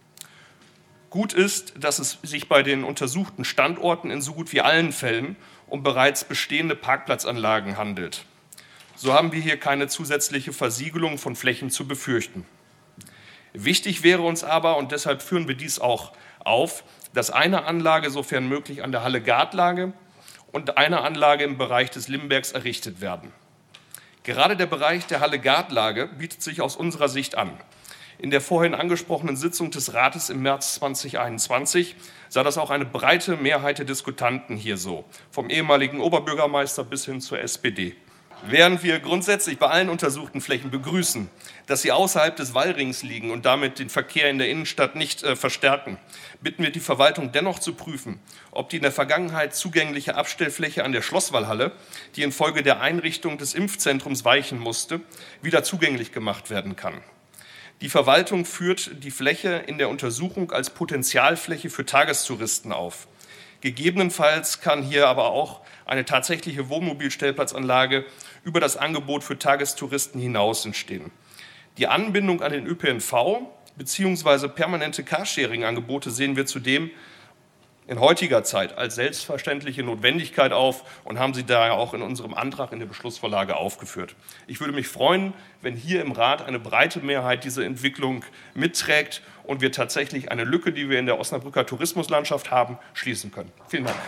Gut ist, dass es sich bei den untersuchten Standorten in so gut wie allen Fällen um bereits bestehende Parkplatzanlagen handelt. So haben wir hier keine zusätzliche Versiegelung von Flächen zu befürchten. Wichtig wäre uns aber, und deshalb führen wir dies auch auf, dass eine Anlage, sofern möglich, an der Halle-Gard-Lage und eine Anlage im Bereich des Limbergs errichtet werden. Gerade der Bereich der Halle-Gard-Lage bietet sich aus unserer Sicht an. In der vorhin angesprochenen Sitzung des Rates im März zweitausendeinundzwanzig sah das auch eine breite Mehrheit der Diskutanten hier so, vom ehemaligen Oberbürgermeister bis hin zur S P D. Während wir grundsätzlich bei allen untersuchten Flächen begrüßen, dass sie außerhalb des Wallrings liegen und damit den Verkehr in der Innenstadt nicht äh, verstärken, bitten wir die Verwaltung dennoch zu prüfen, ob die in der Vergangenheit zugängliche Abstellfläche an der Schlosswallhalle, die infolge der Einrichtung des Impfzentrums weichen musste, wieder zugänglich gemacht werden kann. Die Verwaltung führt die Fläche in der Untersuchung als Potenzialfläche für Tagestouristen auf. Gegebenenfalls kann hier aber auch eine tatsächliche Wohnmobilstellplatzanlage über das Angebot für Tagestouristen hinaus entstehen. Die Anbindung an den Ö P N V bzw. permanente Carsharing-Angebote sehen wir zudem in heutiger Zeit als selbstverständliche Notwendigkeit auf und haben sie daher auch in unserem Antrag in der Beschlussvorlage aufgeführt. Ich würde mich freuen, wenn hier im Rat eine breite Mehrheit diese Entwicklung mitträgt und wir tatsächlich eine Lücke, die wir in der Osnabrücker Tourismuslandschaft haben, schließen können. Vielen Dank.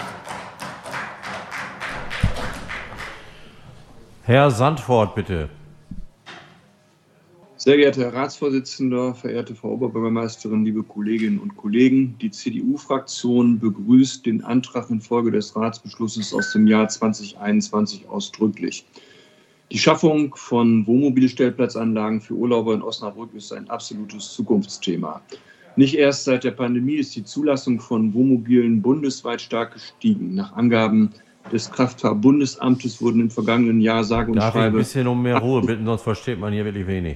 Herr Sandfort, bitte. Sehr geehrter Herr Ratsvorsitzender, verehrte Frau Oberbürgermeisterin, liebe Kolleginnen und Kollegen, die C D U-Fraktion begrüßt den Antrag infolge des Ratsbeschlusses aus dem Jahr zweitausendeinundzwanzig ausdrücklich. Die Schaffung von Wohnmobilstellplatzanlagen für Urlauber in Osnabrück ist ein absolutes Zukunftsthema. Nicht erst seit der Pandemie ist die Zulassung von Wohnmobilen bundesweit stark gestiegen. Nach Angaben des Kraftfahrbundesamtes wurden im vergangenen Jahr sage und schreibe... Darf ich ein bisschen um mehr Ruhe bitten, sonst versteht man hier wirklich wenig.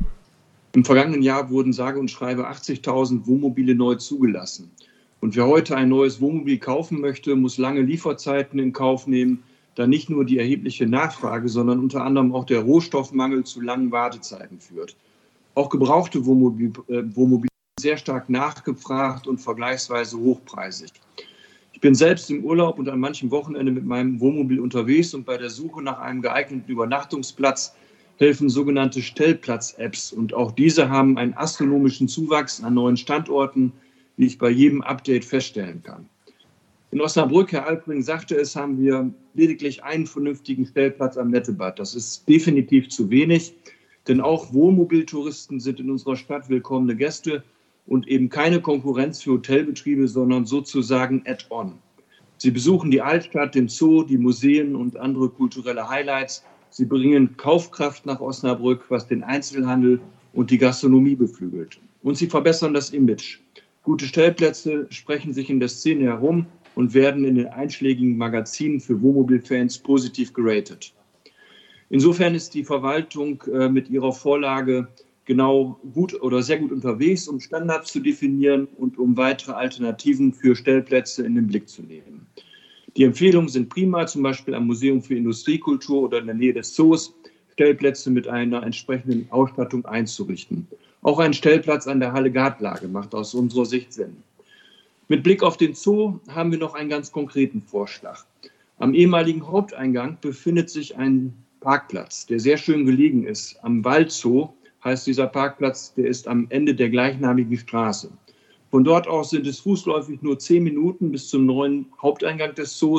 Im vergangenen Jahr wurden sage und schreibe achtzigtausend Wohnmobile neu zugelassen. Und wer heute ein neues Wohnmobil kaufen möchte, muss lange Lieferzeiten in Kauf nehmen, da nicht nur die erhebliche Nachfrage, sondern unter anderem auch der Rohstoffmangel zu langen Wartezeiten führt. Auch gebrauchte Wohnmobil, äh, Wohnmobile sind sehr stark nachgefragt und vergleichsweise hochpreisig. Ich bin selbst im Urlaub und an manchem Wochenende mit meinem Wohnmobil unterwegs und bei der Suche nach einem geeigneten Übernachtungsplatz helfen sogenannte Stellplatz-Apps. Und auch diese haben einen astronomischen Zuwachs an neuen Standorten, wie ich bei jedem Update feststellen kann. In Osnabrück, Herr Alpring sagte es, haben wir lediglich einen vernünftigen Stellplatz am Nettebad. Das ist definitiv zu wenig, denn auch Wohnmobiltouristen sind in unserer Stadt willkommene Gäste und eben keine Konkurrenz für Hotelbetriebe, sondern sozusagen Add-on. Sie besuchen die Altstadt, den Zoo, die Museen und andere kulturelle Highlights. Sie bringen Kaufkraft nach Osnabrück, was den Einzelhandel und die Gastronomie beflügelt. Und sie verbessern das Image. Gute Stellplätze sprechen sich in der Szene herum und werden in den einschlägigen Magazinen für Wohnmobilfans positiv geratet. Insofern ist die Verwaltung äh, mit ihrer Vorlage genau gut oder sehr gut unterwegs, um Standards zu definieren und um weitere Alternativen für Stellplätze in den Blick zu nehmen. Die Empfehlungen sind prima, zum Beispiel am Museum für Industriekultur oder in der Nähe des Zoos Stellplätze mit einer entsprechenden Ausstattung einzurichten. Auch ein Stellplatz an der Halle-Gard-Lage macht aus unserer Sicht Sinn. Mit Blick auf den Zoo haben wir noch einen ganz konkreten Vorschlag. Am ehemaligen Haupteingang befindet sich ein Parkplatz, der sehr schön gelegen ist. Am Waldzoo heißt dieser Parkplatz, der ist am Ende der gleichnamigen Straße. Von dort aus sind es fußläufig nur zehn Minuten bis zum neuen Haupteingang des Zoos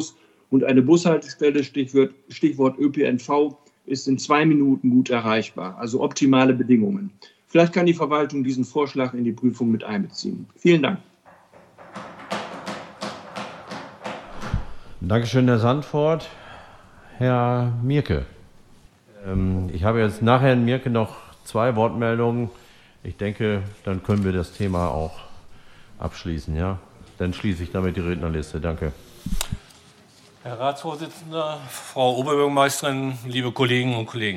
Und eine Bushaltestelle, Stichwort, Stichwort Ö P N V, ist in zwei Minuten gut erreichbar. Also optimale Bedingungen. Vielleicht kann die Verwaltung diesen Vorschlag in die Prüfung mit einbeziehen. Vielen Dank. Dankeschön, Herr Sandfort. Herr Mierke. Ähm, ich habe jetzt nach Herrn Mierke noch zwei Wortmeldungen. Ich denke, dann können wir das Thema auch abschließen. Ja? Dann schließe ich damit die Rednerliste. Danke. Herr Ratsvorsitzender, Frau Oberbürgermeisterin, liebe Kolleginnen und Kollegen.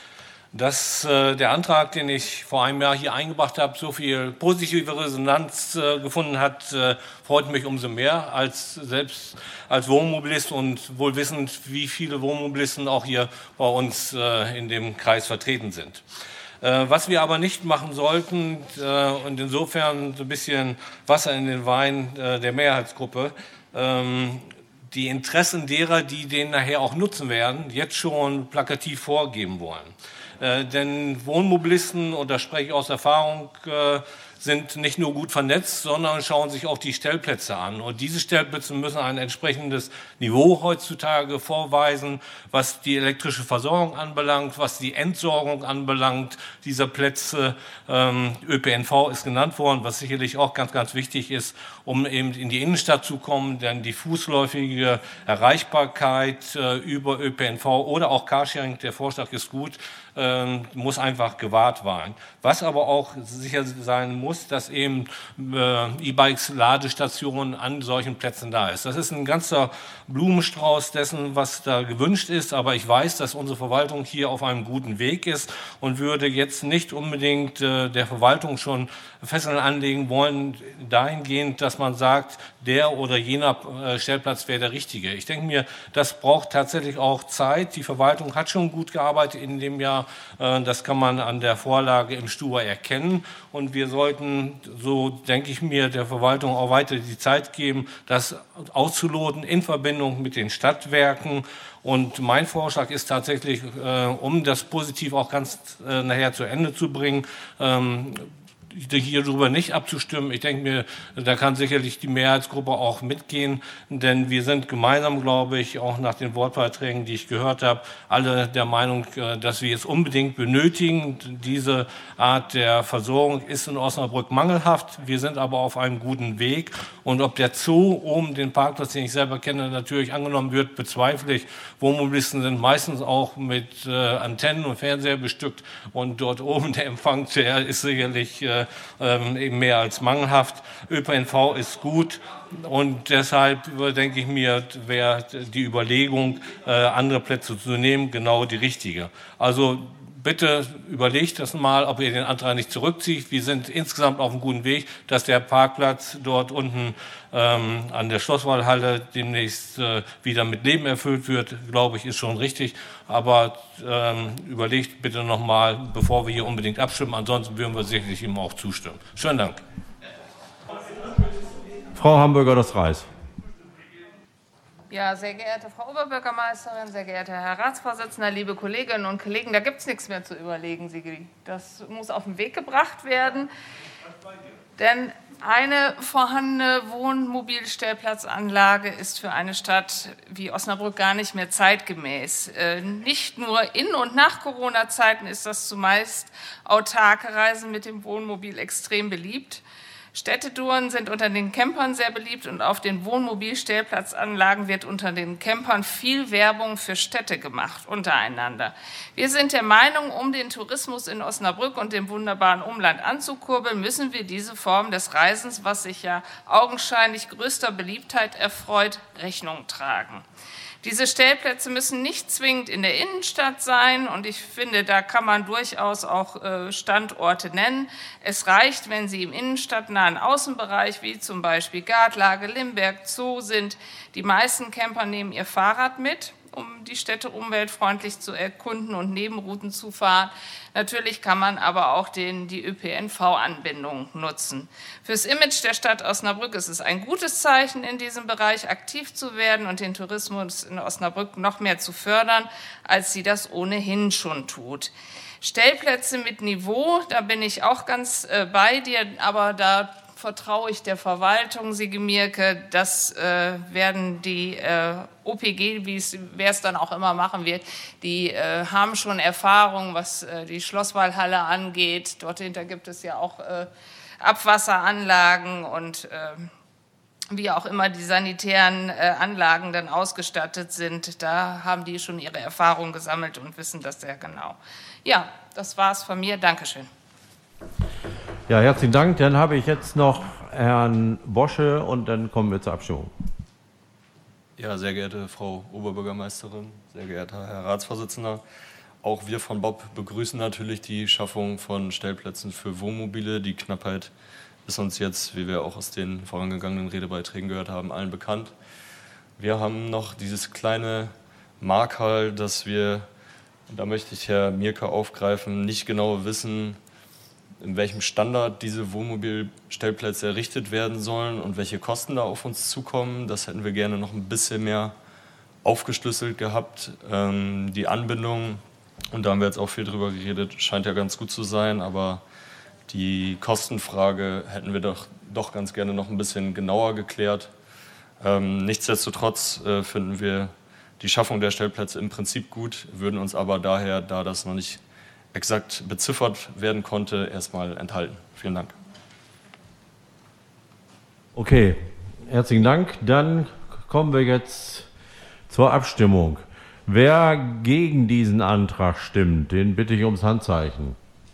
Dass äh, der Antrag, den ich vor einem Jahr hier eingebracht habe, so viel positive Resonanz äh, gefunden hat, äh, freut mich umso mehr als selbst als Wohnmobilist und wohl wissend, wie viele Wohnmobilisten auch hier bei uns äh, in dem Kreis vertreten sind. Äh, was wir aber nicht machen sollten, äh, und insofern so ein bisschen Wasser in den Wein äh, der Mehrheitsgruppe, ähm, die Interessen derer, die den nachher auch nutzen werden, jetzt schon plakativ vorgeben wollen. Äh, denn Wohnmobilisten, und da spreche ich aus Erfahrung, äh, sind nicht nur gut vernetzt, sondern schauen sich auch die Stellplätze an. Und diese Stellplätze müssen ein entsprechendes Niveau heutzutage vorweisen, was die elektrische Versorgung anbelangt, was die Entsorgung anbelangt dieser Plätze. Ähm, Ö P N V ist genannt worden, was sicherlich auch ganz, ganz wichtig ist, um eben in die Innenstadt zu kommen, denn die fußläufige Erreichbarkeit äh, über Ö P N V oder auch Carsharing, der Vorschlag ist gut, äh, muss einfach gewahrt werden. Was aber auch sicher sein muss, dass eben äh, E-Bikes-Ladestationen an solchen Plätzen da ist. Das ist ein ganzer Blumenstrauß dessen, was da gewünscht ist, aber ich weiß, dass unsere Verwaltung hier auf einem guten Weg ist und würde jetzt nicht unbedingt äh, der Verwaltung schon Fesseln anlegen wollen, dahingehend, dass man sagt, der oder jener äh, Stellplatz wäre der richtige. Ich denke mir, das braucht tatsächlich auch Zeit. Die Verwaltung hat schon gut gearbeitet in dem Jahr. Äh, das kann man an der Vorlage im Stuber erkennen. Und wir sollten, so denke ich mir, der Verwaltung auch weiter die Zeit geben, das auszuloten in Verbindung mit den Stadtwerken. Und mein Vorschlag ist tatsächlich, äh, um das positiv auch ganz äh, nachher zu Ende zu bringen, ähm, hier darüber nicht abzustimmen. Ich denke mir, da kann sicherlich die Mehrheitsgruppe auch mitgehen, denn wir sind gemeinsam, glaube ich, auch nach den Wortbeiträgen, die ich gehört habe, alle der Meinung, dass wir es unbedingt benötigen. Diese Art der Versorgung ist in Osnabrück mangelhaft. Wir sind aber auf einem guten Weg. Und ob der Zoo oben, den Parkplatz, den ich selber kenne, natürlich angenommen wird, bezweifle ich. Wohnmobilisten sind meistens auch mit äh, Antennen und Fernseher bestückt und dort oben der Empfang, der ist sicherlich äh, ähm, eben mehr als mangelhaft. Ö P N V ist gut und deshalb denke ich mir, wäre die Überlegung, äh, andere Plätze zu nehmen, genau die richtige. Also bitte überlegt das mal, ob ihr den Antrag nicht zurückzieht. Wir sind insgesamt auf einem guten Weg, dass der Parkplatz dort unten ähm, an der Schlosswallhalle demnächst äh, wieder mit Leben erfüllt wird, glaube ich, ist schon richtig. Aber ähm, überlegt bitte noch mal, bevor wir hier unbedingt abstimmen. Ansonsten würden wir sicherlich ihm auch zustimmen. Schönen Dank. Frau Hamburger, das Reis. Ja, sehr geehrte Frau Oberbürgermeisterin, sehr geehrter Herr Ratsvorsitzender, liebe Kolleginnen und Kollegen, da gibt es nichts mehr zu überlegen, Sigi. Das muss auf den Weg gebracht werden, denn eine vorhandene Wohnmobilstellplatzanlage ist für eine Stadt wie Osnabrück gar nicht mehr zeitgemäß. Nicht nur in und nach Corona-Zeiten ist das zumeist autarke Reisen mit dem Wohnmobil extrem beliebt. Städtetouren sind unter den Campern sehr beliebt und auf den Wohnmobilstellplatzanlagen wird unter den Campern viel Werbung für Städte gemacht, untereinander. Wir sind der Meinung, um den Tourismus in Osnabrück und dem wunderbaren Umland anzukurbeln, müssen wir diese Form des Reisens, was sich ja augenscheinlich größter Beliebtheit erfreut, Rechnung tragen. Diese Stellplätze müssen nicht zwingend in der Innenstadt sein und ich finde, da kann man durchaus auch Standorte nennen. Es reicht, wenn sie im innenstadtnahen Außenbereich, wie zum Beispiel Gartlage, Limberg, Zoo sind. Die meisten Camper nehmen ihr Fahrrad mit, um die Städte umweltfreundlich zu erkunden und Nebenrouten zu fahren. Natürlich kann man aber auch den, die Ö P N V-Anbindung nutzen. Fürs Image der Stadt Osnabrück ist es ein gutes Zeichen, in diesem Bereich aktiv zu werden und den Tourismus in Osnabrück noch mehr zu fördern, als sie das ohnehin schon tut. Stellplätze mit Niveau, da bin ich auch ganz äh, bei dir, aber da vertraue ich der Verwaltung, Sigi Mierke. Das äh, werden die äh, O P G, wie es, wer es dann auch immer machen wird, die äh, haben schon Erfahrung, was äh, die Schlosswallhalle angeht. Dort hinter gibt es ja auch äh, Abwasseranlagen und äh, wie auch immer die sanitären äh, Anlagen dann ausgestattet sind. Da haben die schon ihre Erfahrung gesammelt und wissen das sehr genau. Ja, das war's von mir. Dankeschön. Ja, herzlichen Dank. Dann habe ich jetzt noch Herrn Bosche und dann kommen wir zur Abstimmung. Ja, sehr geehrte Frau Oberbürgermeisterin, sehr geehrter Herr Ratsvorsitzender, auch wir von Bob begrüßen natürlich die Schaffung von Stellplätzen für Wohnmobile. Die Knappheit ist uns jetzt, wie wir auch aus den vorangegangenen Redebeiträgen gehört haben, allen bekannt. Wir haben noch dieses kleine Makel, dass wir, und da möchte ich Herr Mierke aufgreifen, nicht genau wissen, in welchem Standard diese Wohnmobilstellplätze errichtet werden sollen und welche Kosten da auf uns zukommen. Das hätten wir gerne noch ein bisschen mehr aufgeschlüsselt gehabt. Ähm, die Anbindung, und da haben wir jetzt auch viel drüber geredet, scheint ja ganz gut zu sein, aber die Kostenfrage hätten wir doch, doch ganz gerne noch ein bisschen genauer geklärt. Ähm, nichtsdestotrotz äh, finden wir die Schaffung der Stellplätze im Prinzip gut, würden uns aber daher, da das noch nicht exakt beziffert werden konnte, erstmal enthalten. Vielen Dank. Okay, herzlichen Dank. Dann kommen wir jetzt zur Abstimmung. Wer gegen diesen Antrag stimmt, den bitte ich ums Handzeichen.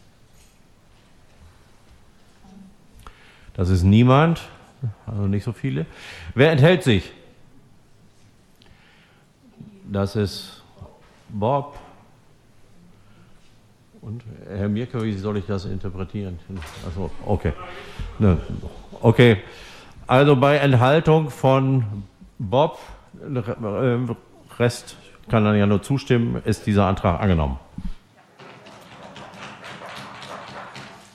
Das ist niemand, also nicht so viele. Wer enthält sich? Das ist Bob. Und Herr Mierke, wie soll ich das interpretieren? Also, okay. Ne. Okay. Also bei Enthaltung von Bob, Rest kann dann ja nur zustimmen, ist dieser Antrag angenommen.